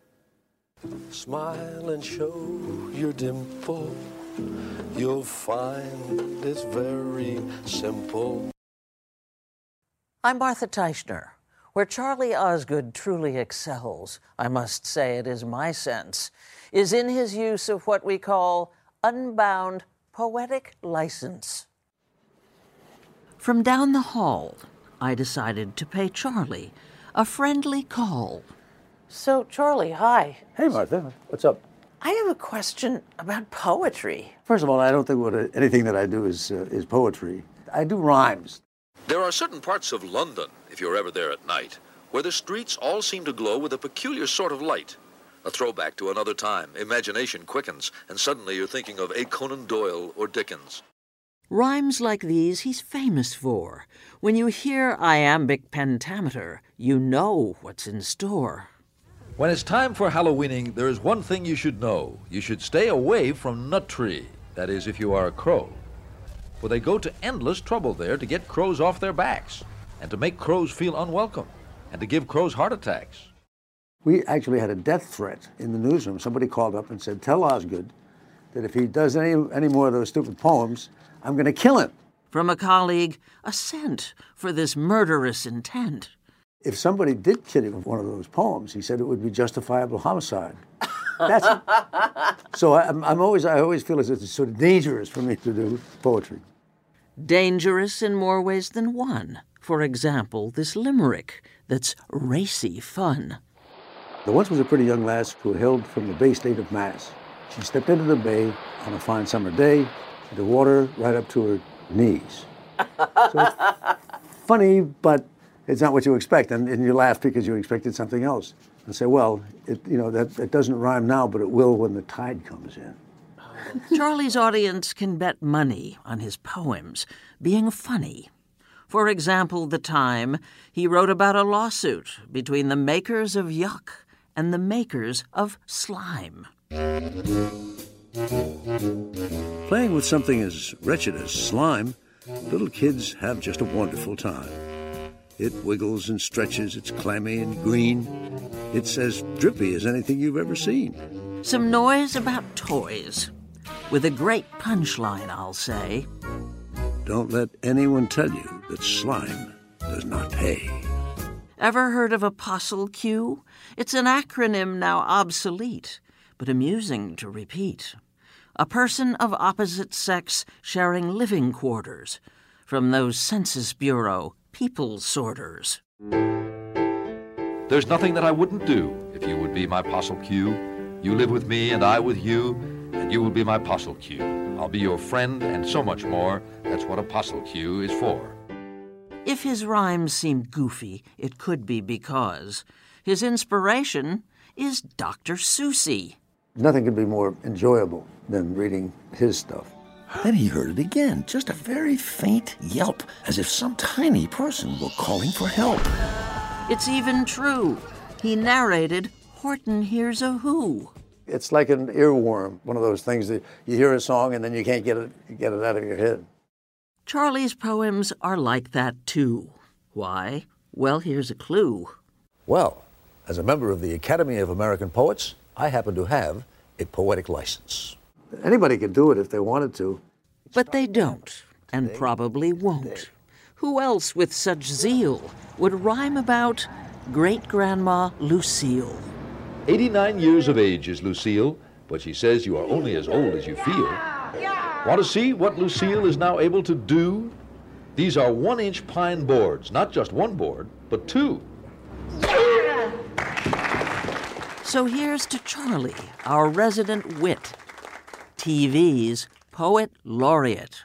Smile and show your dimple. You'll find it's very simple. I'm Martha Teichner. Where Charlie Osgood truly excels, I must say it is my sense, is in his use of what we call unbound poetic license. From down the hall, I decided to pay Charlie a friendly call. So, Charlie, hi. Hey, Martha. What's up? I have a question about poetry. First of all, I don't think what anything that I do is uh, is poetry. I do rhymes. There are certain parts of London, if you're ever there at night, where the streets all seem to glow with a peculiar sort of light. A throwback to another time. Imagination quickens, and suddenly you're thinking of A. Conan Doyle or Dickens. Rhymes like these he's famous for. When you hear iambic pentameter, you know what's in store. When it's time for Halloweening, there is one thing you should know. You should stay away from Nut Tree. That is, if you are a crow. For they go to endless trouble there to get crows off their backs, and to make crows feel unwelcome, and to give crows heart attacks. We actually had a death threat in the newsroom. Somebody called up and said, tell Osgood that if he does any, any more of those stupid poems, I'm going to kill him. From a colleague, assent for this murderous intent. If somebody did kill him with one of those poems, he said it would be justifiable homicide. That's so I, I'm, I'm always I always feel as if it's sort of dangerous for me to do poetry. Dangerous in more ways than one. For example, this limerick that's racy fun. There once was a pretty young lass who hailed from the Bay State of Mass. She stepped into the bay on a fine summer day, the water right up to her knees. So it's funny, but it's not what you expect, and, and you laugh because you expected something else. And say, well, it, you know, that, that doesn't rhyme now, but it will when the tide comes in. Charlie's audience can bet money on his poems being funny. For example, the time he wrote about a lawsuit between the makers of yuck and the makers of slime. Playing with something as wretched as slime, little kids have just a wonderful time. It wiggles and stretches, it's clammy and green. It's as drippy as anything you've ever seen. Some noise about toys, with a great punchline, I'll say. Don't let anyone tell you that slime does not pay. Ever heard of Apostle Q? It's an acronym now obsolete, but amusing to repeat. A person of opposite sex sharing living quarters from those Census Bureau people sorters. There's nothing that I wouldn't do if you would be my Apostle Q. You live with me and I with you, and you will be my Apostle Q. I'll be your friend and so much more. That's what Apostle Q is for. If his rhymes seem goofy, it could be because his inspiration is Doctor Seussy. Nothing could be more enjoyable than reading his stuff. Then he heard it again, just a very faint yelp, as if some tiny person were calling for help. It's even true. He narrated Horton Hears a Who. It's like an earworm, one of those things that you hear a song and then you can't get it, get it out of your head. Charlie's poems are like that, too. Why? Well, here's a clue. Well, as a member of the Academy of American Poets, I happen to have a poetic license. Anybody could do it if they wanted to. But they don't, and probably won't. Who else with such zeal would rhyme about great-grandma Lucille? eighty-nine years of age is Lucille, but she says you are only as old as you feel. Want to see what Lucille is now able to do? These are one-inch pine boards, not just one board, but two. So here's to Charlie, our resident wit, T V's poet laureate.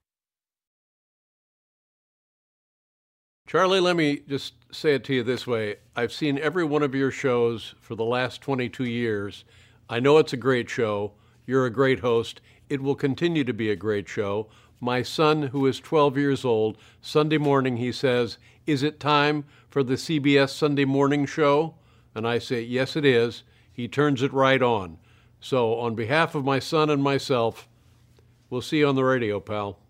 Charlie, let me just say it to you this way. I've seen every one of your shows for the last twenty-two years. I know it's a great show. You're a great host. It will continue to be a great show. My son, who is twelve years old, Sunday morning he says, "Is it time for the C B S Sunday morning show?" And I say, "Yes, it is." He turns it right on. So on behalf of my son and myself, we'll see you on the radio, pal.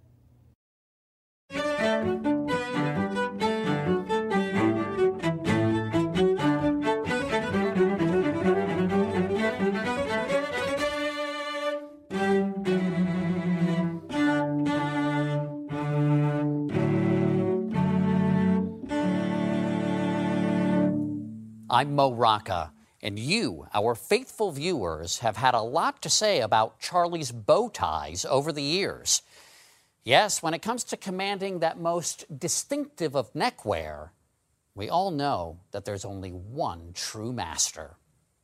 I'm Mo Rocca, and you, our faithful viewers, have had a lot to say about Charlie's bow ties over the years. Yes, when it comes to commanding that most distinctive of neckwear, we all know that there's only one true master.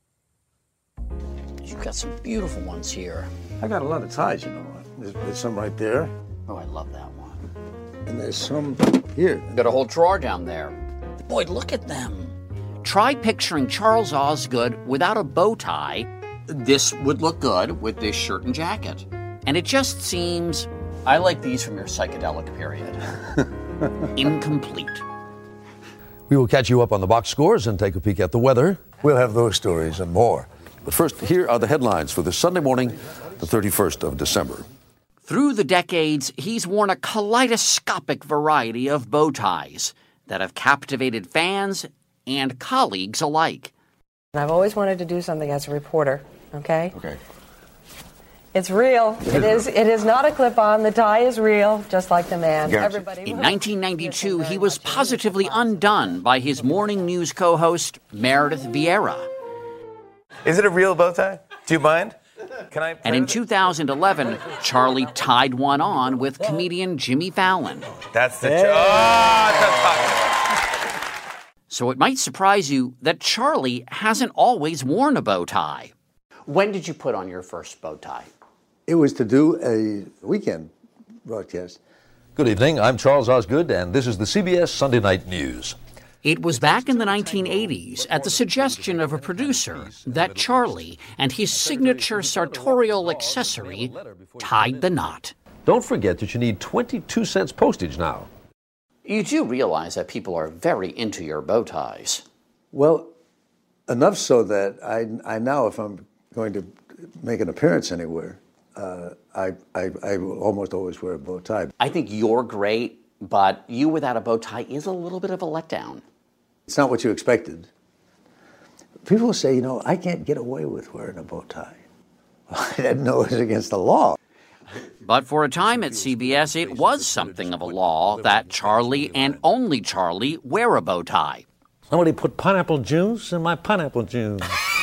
You've got some beautiful ones here. I got a lot of ties, you know. There's, there's some right there. Oh, I love that one. And there's some here. Got a whole drawer down there. Boy, look at them. Try picturing Charles Osgood without a bow tie. This would look good with this shirt and jacket. And it just seems, I like these from your psychedelic period. Incomplete. We will catch you up on the box scores and take a peek at the weather. We'll have those stories and more. But first, here are the headlines for this Sunday morning, the thirty-first of December. Through the decades, he's worn a kaleidoscopic variety of bow ties that have captivated fans and colleagues alike. I've always wanted to do something as a reporter, okay? Okay. It's real. It is It is not a clip-on. The tie is real, just like the man. Everybody. In nineteen ninety-two, he was positively undone by his morning news co-host, Meredith Vieira. Is it a real bow tie? Do you mind? Can I? And in two thousand eleven, Charlie tied one on with comedian Jimmy Fallon. That's the... Ch- oh, that's So it might surprise you that Charlie hasn't always worn a bow tie. When did you put on your first bow tie? It was to do a weekend broadcast. Good evening. I'm Charles Osgood, and this is the C B S Sunday Night News. It was back in the nineteen eighties, at the suggestion of a producer, that Charlie and his signature sartorial accessory tied the knot. Don't forget that you need twenty-two cents postage now. You do realize that people are very into your bow ties. Well, enough so that I, I now, if I'm going to make an appearance anywhere, uh, I, I, I will almost always wear a bow tie. I think you're great, but you without a bow tie is a little bit of a letdown. It's not what you expected. People say, you know, I can't get away with wearing a bow tie. I didn't know it was against the law. But for a time at C B S, it was something of a law that Charlie and only Charlie wear a bow tie. Somebody put pineapple juice in my pineapple juice.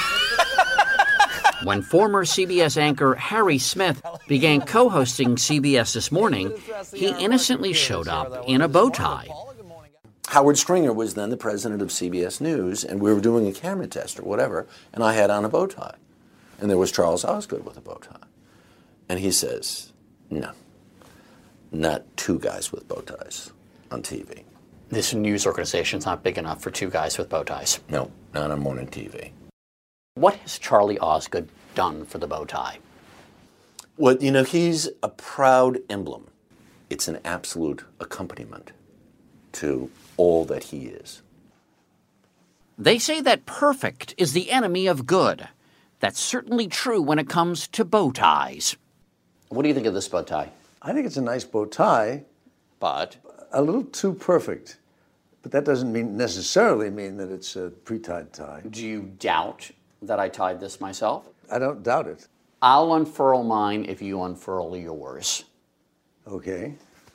When former C B S anchor Harry Smith began co-hosting C B S This Morning, he innocently showed up in a bow tie. Howard Stringer was then the president of C B S News, and we were doing a camera test or whatever, and I had on a bow tie. And there was Charles Osgood with a bow tie. And he says, no, not two guys with bow ties on T V. This news organization's not big enough for two guys with bow ties. No, not on morning T V. What has Charlie Osgood done for the bow tie? Well, you know, he's a proud emblem. It's an absolute accompaniment to all that he is. They say that perfect is the enemy of good. That's certainly true when it comes to bow ties. What do you think of this bow tie? I think it's a nice bow tie. But? A little too perfect. But that doesn't mean necessarily mean that it's a pre-tied tie. Do you doubt that I tied this myself? I don't doubt it. I'll unfurl mine if you unfurl yours. Okay.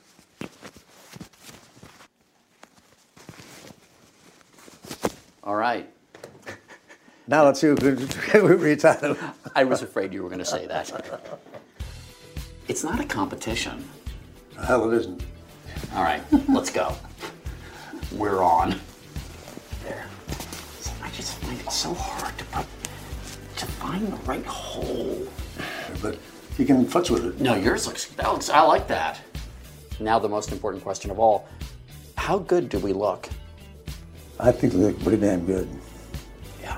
All right. Now let's see who can retie them. I was afraid you were going to say that. It's not a competition. Hell, it isn't. All right, let's go. We're on. There. I just find it so hard to put, to find the right hole. But you can futz with it. No, yours looks, that looks, I like that. Now the most important question of all, how good do we look? I think we look pretty damn good. Yeah.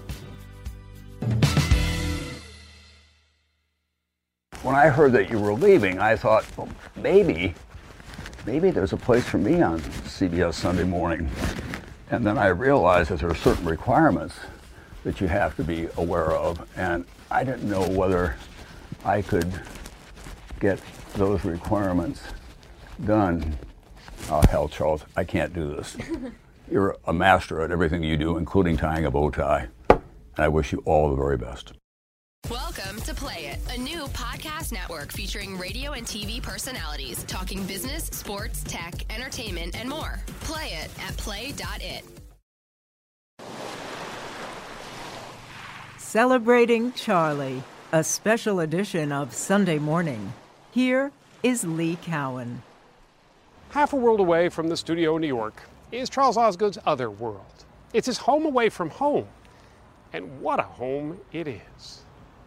When I heard that you were leaving, I thought, well, maybe, maybe there's a place for me on C B S Sunday Morning. And then I realized that there are certain requirements that you have to be aware of, and I didn't know whether I could get those requirements done. Oh, hell, Charles, I can't do this. You're a master at everything you do, including tying a bow tie. And I wish you all the very best. Welcome to Play It, a new podcast network featuring radio and T V personalities talking business, sports, tech, entertainment, and more. Play it at play dot it. Celebrating Charlie, a special edition of Sunday Morning. Here is Lee Cowan. Half a world away from the studio in New York is Charles Osgood's other world. It's his home away from home. And what a home it is.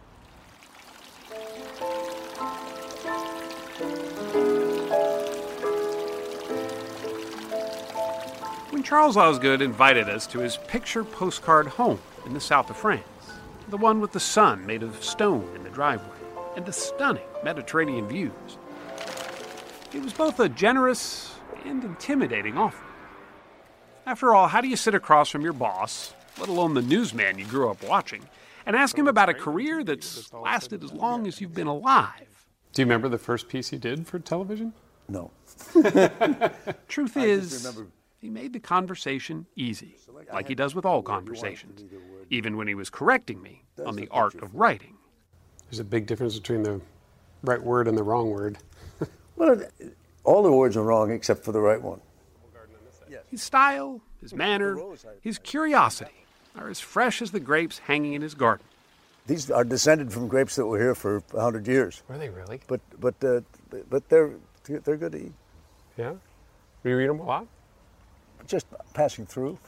When Charles Osgood invited us to his picture postcard home in the south of France, the one with the sun made of stone in the driveway and the stunning Mediterranean views, it was both a generous and intimidating offer. After all, how do you sit across from your boss, let alone the newsman you grew up watching, and ask him about a career that's lasted as long as you've been alive? Do you remember the first piece he did for television? No. Truth is, he made the conversation easy, like he does with all conversations, even when he was correcting me on the art of writing. There's a big difference between the right word and the wrong word. Well, all the words are wrong except for the right one. His style, his manner, his curiosity are as fresh as the grapes hanging in his garden. These are descended from grapes that were here for a hundred years. Were they really? But but uh, but they're they're good to eat. Yeah? Do you eat them a lot? Just passing through.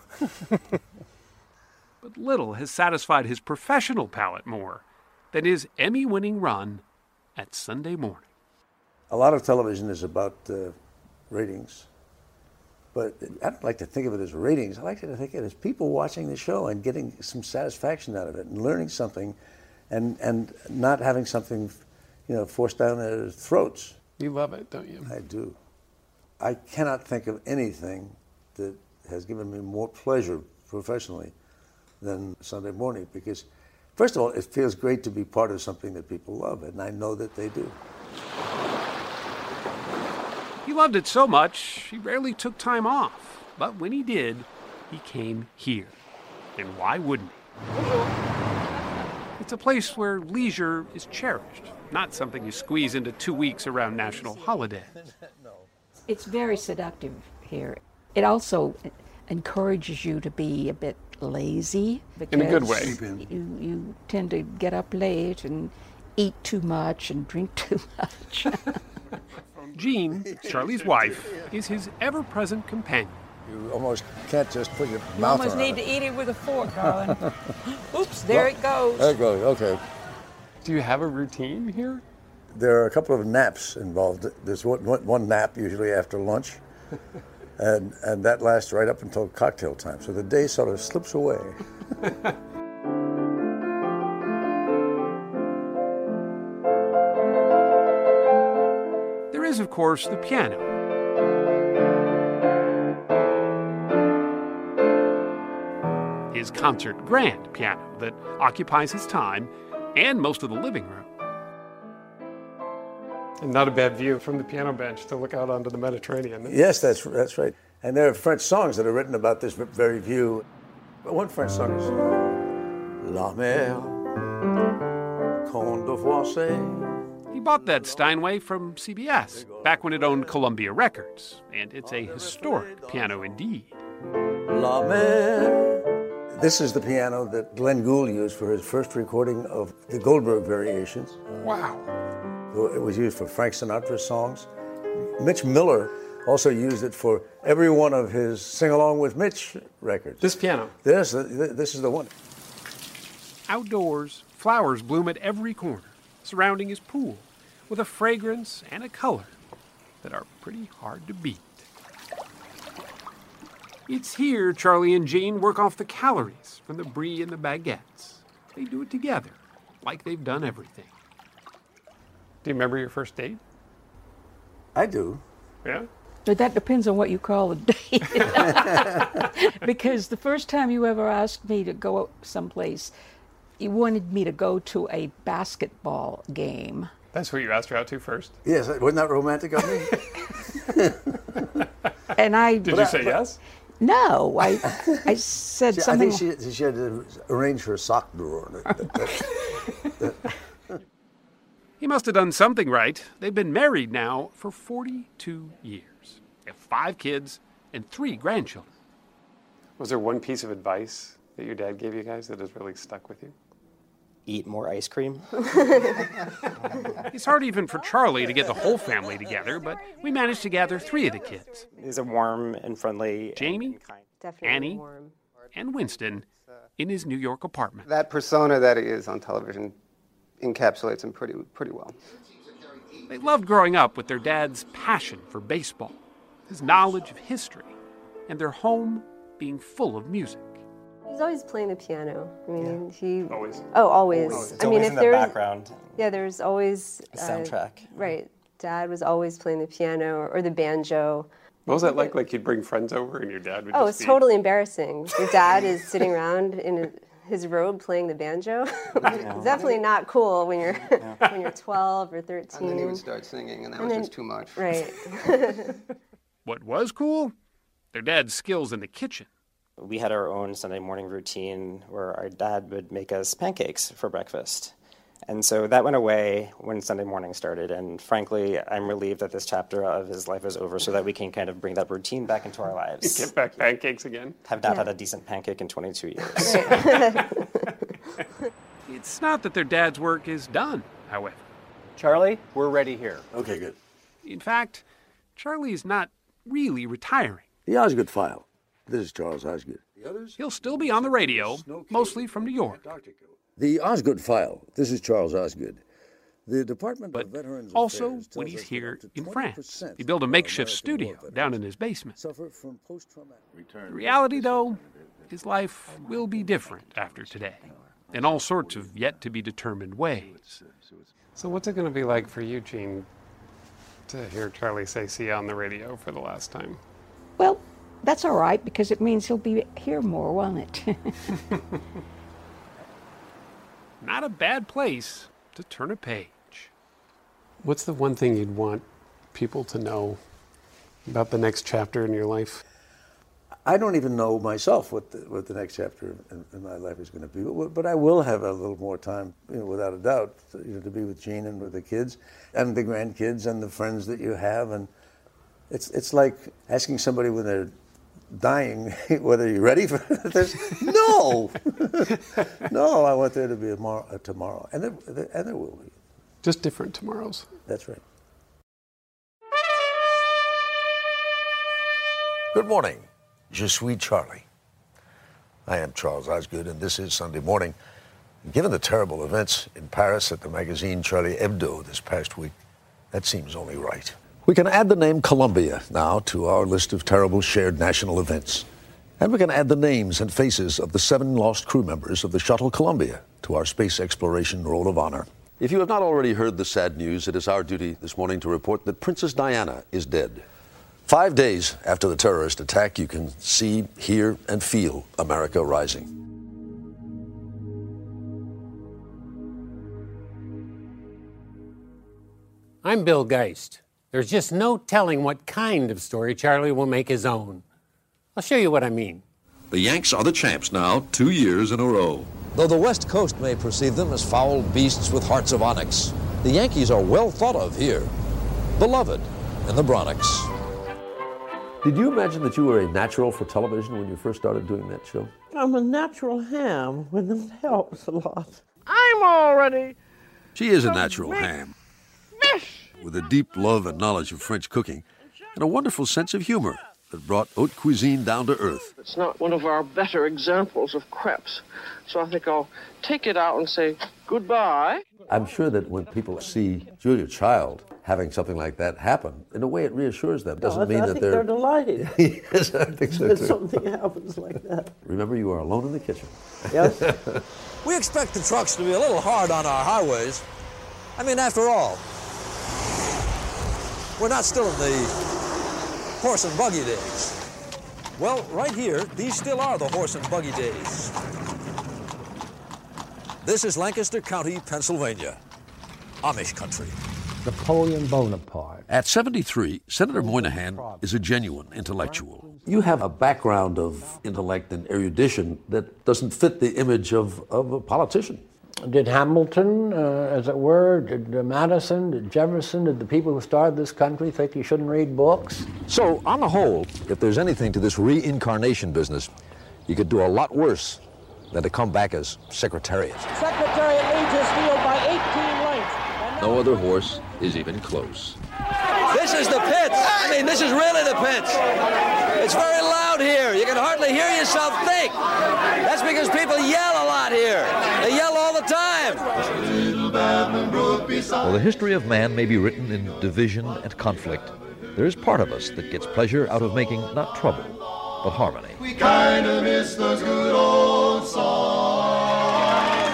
But little has satisfied his professional palate more than his Emmy-winning run at Sunday Morning. A lot of television is about uh, ratings. But I don't like to think of it as ratings. I like to think of it as people watching the show and getting some satisfaction out of it and learning something and, and not having something, you know, forced down their throats. You love it, don't you? I do. I cannot think of anything that has given me more pleasure professionally than Sunday Morning because, first of all, it feels great to be part of something that people love, and I know that they do. He loved it so much, he rarely took time off. But when he did, he came here. And why wouldn't he? It's a place where leisure is cherished, not something you squeeze into two weeks around national holidays. It's very seductive here. It also encourages you to be a bit lazy. In a good way. You, you tend to get up late and eat too much and drink too much. Jean, Charlie's wife, is his ever-present companion. You almost can't just put your You mouth almost around need it. to eat it with a fork, darling. Oops, there it goes. There it goes, okay. Do you have a routine here? There are a couple of naps involved. There's one, one, one nap usually after lunch, and, and that lasts right up until cocktail time. So the day sort of slips away. There is, of course, the piano. His concert grand piano that occupies his time and most of the living room. And not a bad view from the piano bench to look out onto the Mediterranean. Yes, that's that's right. And there are French songs that are written about this very view. But one French song is La mer, quand de voir. He bought that Steinway from C B S back when it owned Columbia Records, and it's a historic piano indeed. La mer. This is the piano that Glenn Gould used for his first recording of the Goldberg Variations. Wow. It was used for Frank Sinatra songs. Mitch Miller also used it for every one of his Sing Along with Mitch records. This piano? This, this is the one. Outdoors, flowers bloom at every corner, surrounding his pool, with a fragrance and a color that are pretty hard to beat. It's here Charlie and Jean work off the calories from the brie and the baguettes. They do it together, like they've done everything. Do you remember your first date? I do. Yeah? But that depends on what you call a date. Because the first time you ever asked me to go someplace, you wanted me to go to a basketball game. That's what you asked her out to first? Yes, wasn't that romantic of me? And I Did you say yes? No, I I said she, something. I think she, she had to arrange her sock drawer. That, that, that. He must have done something right. They've been married now for forty-two years. They have five kids and three grandchildren. Was there one piece of advice that your dad gave you guys that has really stuck with you? Eat more ice cream. It's hard even for Charlie to get the whole family together, but we managed to gather three of the kids. He's a warm and friendly. Jamie, and kind. Definitely Annie, warm. and Winston in his New York apartment. That persona that he is on television encapsulates him pretty pretty well. They loved growing up with their dad's passion for baseball, his knowledge of history, and their home being full of music. He's always playing the piano. I mean, yeah. he always. Oh, always. always. It's I always mean, in if the there's background. Yeah, there's always a soundtrack. Uh, right. Dad was always playing the piano or, or the banjo. What was that like? Like you'd bring friends over and your dad would Oh, just it's be... totally embarrassing. Your dad is sitting around in his robe playing the banjo. It's definitely not cool when you're yeah. when you're twelve or thirteen. And then he would start singing, and that and was then, just too much. Right. What was cool? Their dad's skills in the kitchen. We had our own Sunday morning routine where our dad would make us pancakes for breakfast. And so that went away when Sunday morning started. And frankly, I'm relieved that this chapter of his life is over so that we can kind of bring that routine back into our lives. Get back pancakes again? Have not yeah. had a decent pancake in twenty-two years. It's not that their dad's work is done, however. Charlie, we're ready here. Okay, good. In fact, Charlie is not really retiring. The Osgood File. This is Charles Osgood. The others? He'll still be on the radio, mostly from New York. The Osgood File. This is Charles Osgood. The Department but of Veterans also Affairs when he's here in twenty France. He built a makeshift studio down in his basement. Suffer from post-traumatic The reality, though, his life will be different after today, in all sorts of yet-to-be-determined ways. So what's it going to be like for you, Jean, to hear Charlie say see ya on the radio for the last time? Well, that's all right, because it means he'll be here more, won't it? Not a bad place to turn a page. What's the one thing you'd want people to know about the next chapter in your life? I don't even know myself what the, what the next chapter in, in my life is going to be, but, but I will have a little more time, you know, without a doubt, to, you know, to be with Jean and with the kids and the grandkids and the friends that you have. And it's it's like asking somebody when they're dying whether you're ready for this. No, no, I want there to be a, more, a tomorrow, and there, and there will be. Just different tomorrows. That's right. Good morning. Je suis Charlie. I am Charles Osgood, and this is Sunday Morning. Given the terrible events in Paris at the magazine Charlie Hebdo this past week, that seems only right. We can add the name Columbia now to our list of terrible shared national events. And we can add the names and faces of the seven lost crew members of the shuttle Columbia to our space exploration roll of honor. If you have not already heard the sad news, it is our duty this morning to report that Princess Diana is dead. Five days after the terrorist attack, you can see, hear, and feel America rising. I'm Bill Geist. There's just no telling what kind of story Charlie will make his own. I'll show you what I mean. The Yanks are the champs now, two years in a row. Though the West Coast may perceive them as foul beasts with hearts of onyx, the Yankees are well thought of here, beloved in the Bronx. Did you imagine that you were a natural for television when you first started doing that show? I'm a natural ham when it helps a lot. I'm already. She is a natural ham, with a deep love and knowledge of French cooking and a wonderful sense of humor that brought haute cuisine down to earth. It's not one of our better examples of crepes, so I think I'll take it out and say goodbye. I'm sure that when people see Julia Child having something like that happen, in a way it reassures them. It doesn't No, I, mean I that think they're... they're delighted. Yes, I think so When too. something happens like that. Remember, you are alone in the kitchen. Yes. We expect the trucks to be a little hard on our highways. I mean, after all, we're not still in the horse and buggy days. Well, right here, these still are the horse and buggy days. This is Lancaster County, Pennsylvania, Amish country. Napoleon Bonaparte. At seventy-three, Senator Moynihan is a genuine intellectual. You have a background of intellect and erudition that doesn't fit the image of, of a politician. Did Hamilton, uh, as it were, did uh, Madison, did Jefferson, did the people who started this country think you shouldn't read books? So, on the whole, if there's anything to this reincarnation business, you could do a lot worse than to come back as Secretariat. Secretariat leads his field by eighteen lengths. No other horse is even close. This is the pits. I mean, this is really the pits. It's very loud here. You can hardly hear yourself think. That's because people yell a lot here. They yell all the time. While the history of man may be written in division and conflict, there is part of us that gets pleasure out of making not trouble, but harmony. We kind of miss those good old songs.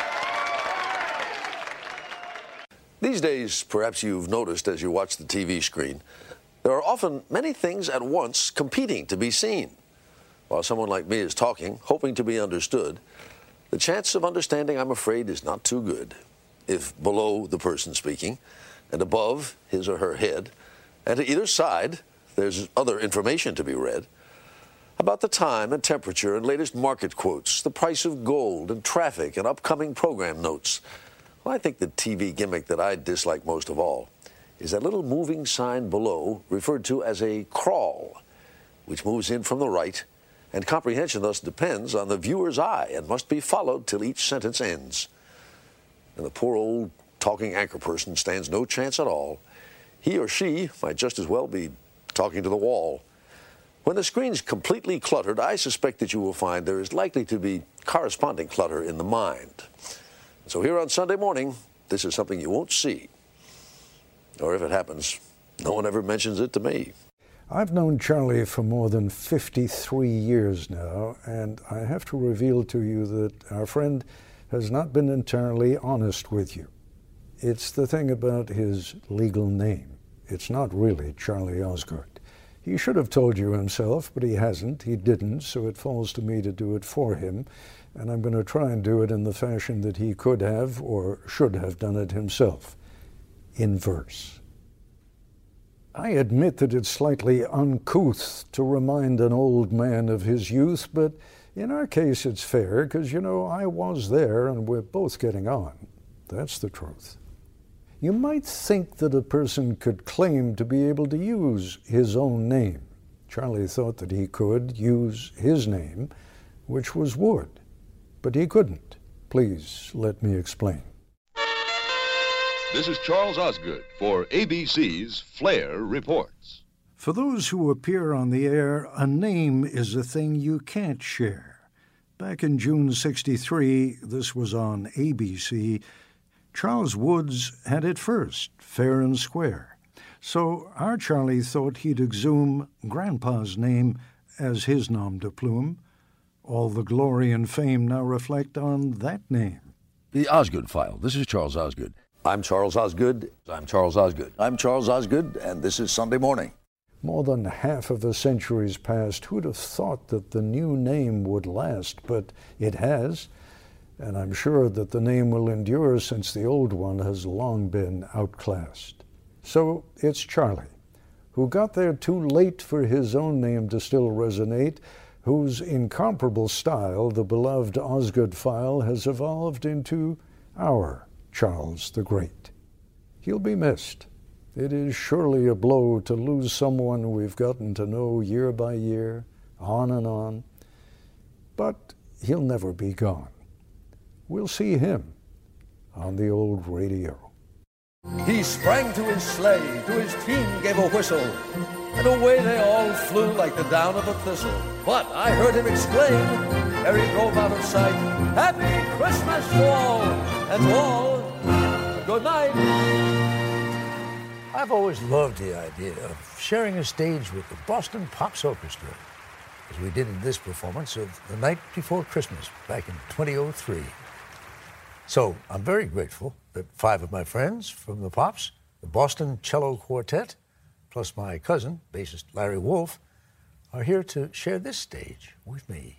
These days, perhaps you've noticed as you watch the T V screen, there are often many things at once competing to be seen. While someone like me is talking, hoping to be understood, the chance of understanding, I'm afraid, is not too good. If below the person speaking, and above his or her head, and to either side, there's other information to be read about the time and temperature and latest market quotes, the price of gold and traffic and upcoming program notes. Well, I think the T V gimmick that I dislike most of all is that little moving sign below referred to as a crawl, which moves in from the right, and comprehension thus depends on the viewer's eye and must be followed till each sentence ends. And the poor old talking anchor person stands no chance at all. He or she might just as well be talking to the wall. When the screen's completely cluttered, I suspect that you will find there is likely to be corresponding clutter in the mind. So here on Sunday morning, this is something you won't see. Or if it happens, no one ever mentions it to me. I've known Charlie for more than fifty-three years now, and I have to reveal to you that our friend has not been entirely honest with you. It's the thing about his legal name. It's not really Charlie Osgood. He should have told you himself, but he hasn't. He didn't, so it falls to me to do it for him. And I'm going to try and do it in the fashion that he could have or should have done it himself, in verse. I admit that it's slightly uncouth to remind an old man of his youth, but in our case it's fair, because, you know, I was there and we're both getting on. That's the truth. You might think that a person could claim to be able to use his own name. Charlie thought that he could use his name, which was Wood, but he couldn't. Please let me explain. This is Charles Osgood for A B C's Flair Reports. For those who appear on the air, a name is a thing you can't share. Back in June sixty-three, this was on A B C, Charles Woods had it first, fair and square. So our Charlie thought he'd exhume Grandpa's name as his nom de plume. All the glory and fame now reflect on that name. The Osgood File. This is Charles Osgood. I'm Charles Osgood. I'm Charles Osgood. I'm Charles Osgood, and this is Sunday Morning. More than half of a century's passed. Who'd have thought that the new name would last? But it has, and I'm sure that the name will endure since the old one has long been outclassed. So it's Charlie, who got there too late for his own name to still resonate, whose incomparable style, the beloved Osgood file, has evolved into our Charles the Great. He'll be missed. It is surely a blow to lose someone we've gotten to know year by year, on and on. But he'll never be gone. We'll see him on the old radio. He sprang to his sleigh, to his team gave a whistle, and away they all flew like the down of a thistle. But I heard him exclaim, ere he drove out of sight, "Happy Christmas to all, and to all, good night." I've always loved the idea of sharing a stage with the Boston Pops Orchestra, as we did in this performance of The Night Before Christmas back in twenty oh three. So I'm very grateful that five of my friends from the Pops, the Boston Cello Quartet, plus my cousin, bassist Larry Wolf, are here to share this stage with me.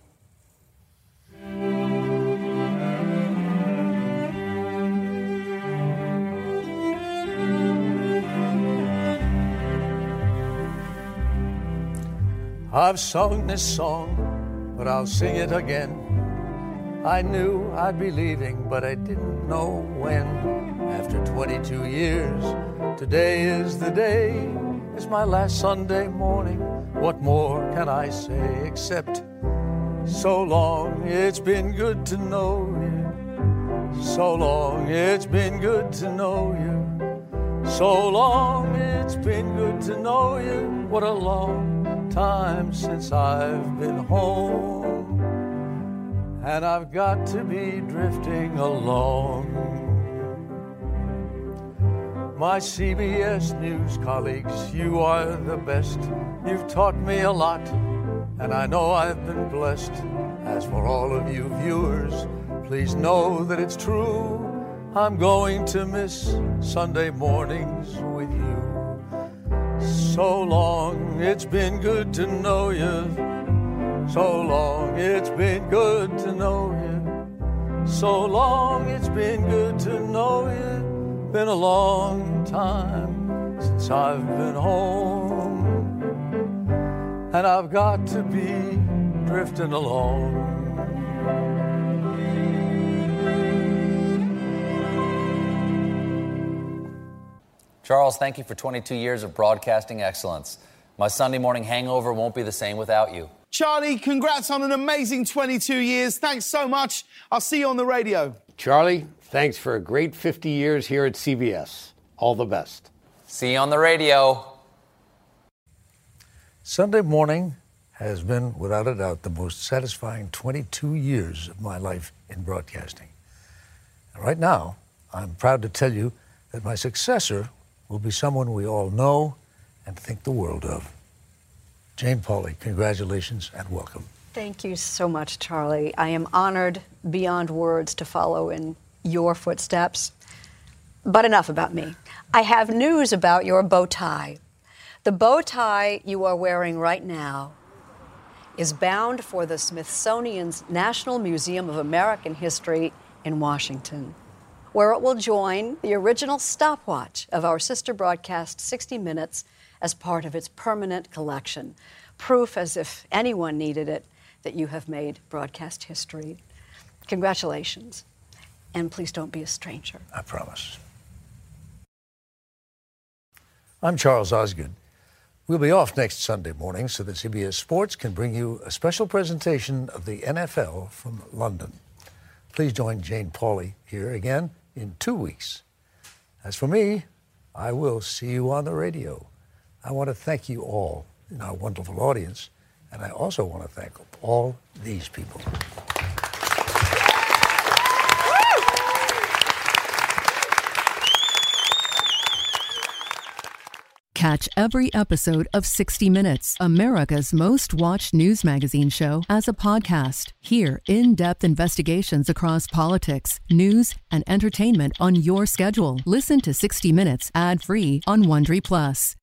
I've sung this song, but I'll sing it again. I knew I'd be leaving, but I didn't know when. After twenty-two years, today is the day. It's my last Sunday morning. What more can I say except, so long, it's been good to know you. So long, it's been good to know you. So long, it's been good to know you. What a long time since I've been home. And I've got to be drifting along. My C B S News colleagues, you are the best. You've taught me a lot, and I know I've been blessed. As for all of you viewers, please know that it's true. I'm going to miss Sunday mornings with you. So long, it's been good to know you. So long, it's been good to know you. So long, it's been good to know you. Been a long time since I've been home. And I've got to be drifting along. Charles, thank you for twenty-two years of broadcasting excellence. My Sunday morning hangover won't be the same without you. Charlie, congrats on an amazing twenty-two years. Thanks so much. I'll see you on the radio. Charlie, thanks for a great fifty years here at C B S. All the best. See you on the radio. Sunday morning has been, without a doubt, the most satisfying twenty-two years of my life in broadcasting. And right now, I'm proud to tell you that my successor will be someone we all know and think the world of. Jane Pauley, congratulations and welcome. Thank you so much, Charlie. I am honored beyond words to follow in your footsteps. But enough about me. I have news about your bow tie. The bow tie you are wearing right now is bound for the Smithsonian's National Museum of American History in Washington, where it will join the original stopwatch of our sister broadcast sixty minutes as part of its permanent collection. Proof, as if anyone needed it, that you have made broadcast history. Congratulations. And please don't be a stranger. I promise. I'm Charles Osgood. We'll be off next Sunday morning so that C B S Sports can bring you a special presentation of the N F L from London. Please join Jane Pauley here again in two weeks. As for me, I will see you on the radio. I want to thank you all in our wonderful audience, and I also want to thank all these people. Catch every episode of sixty minutes, America's most watched news magazine show, as a podcast. Hear in-depth investigations across politics, news, and entertainment on your schedule. Listen to sixty minutes ad-free on Wondery Plus.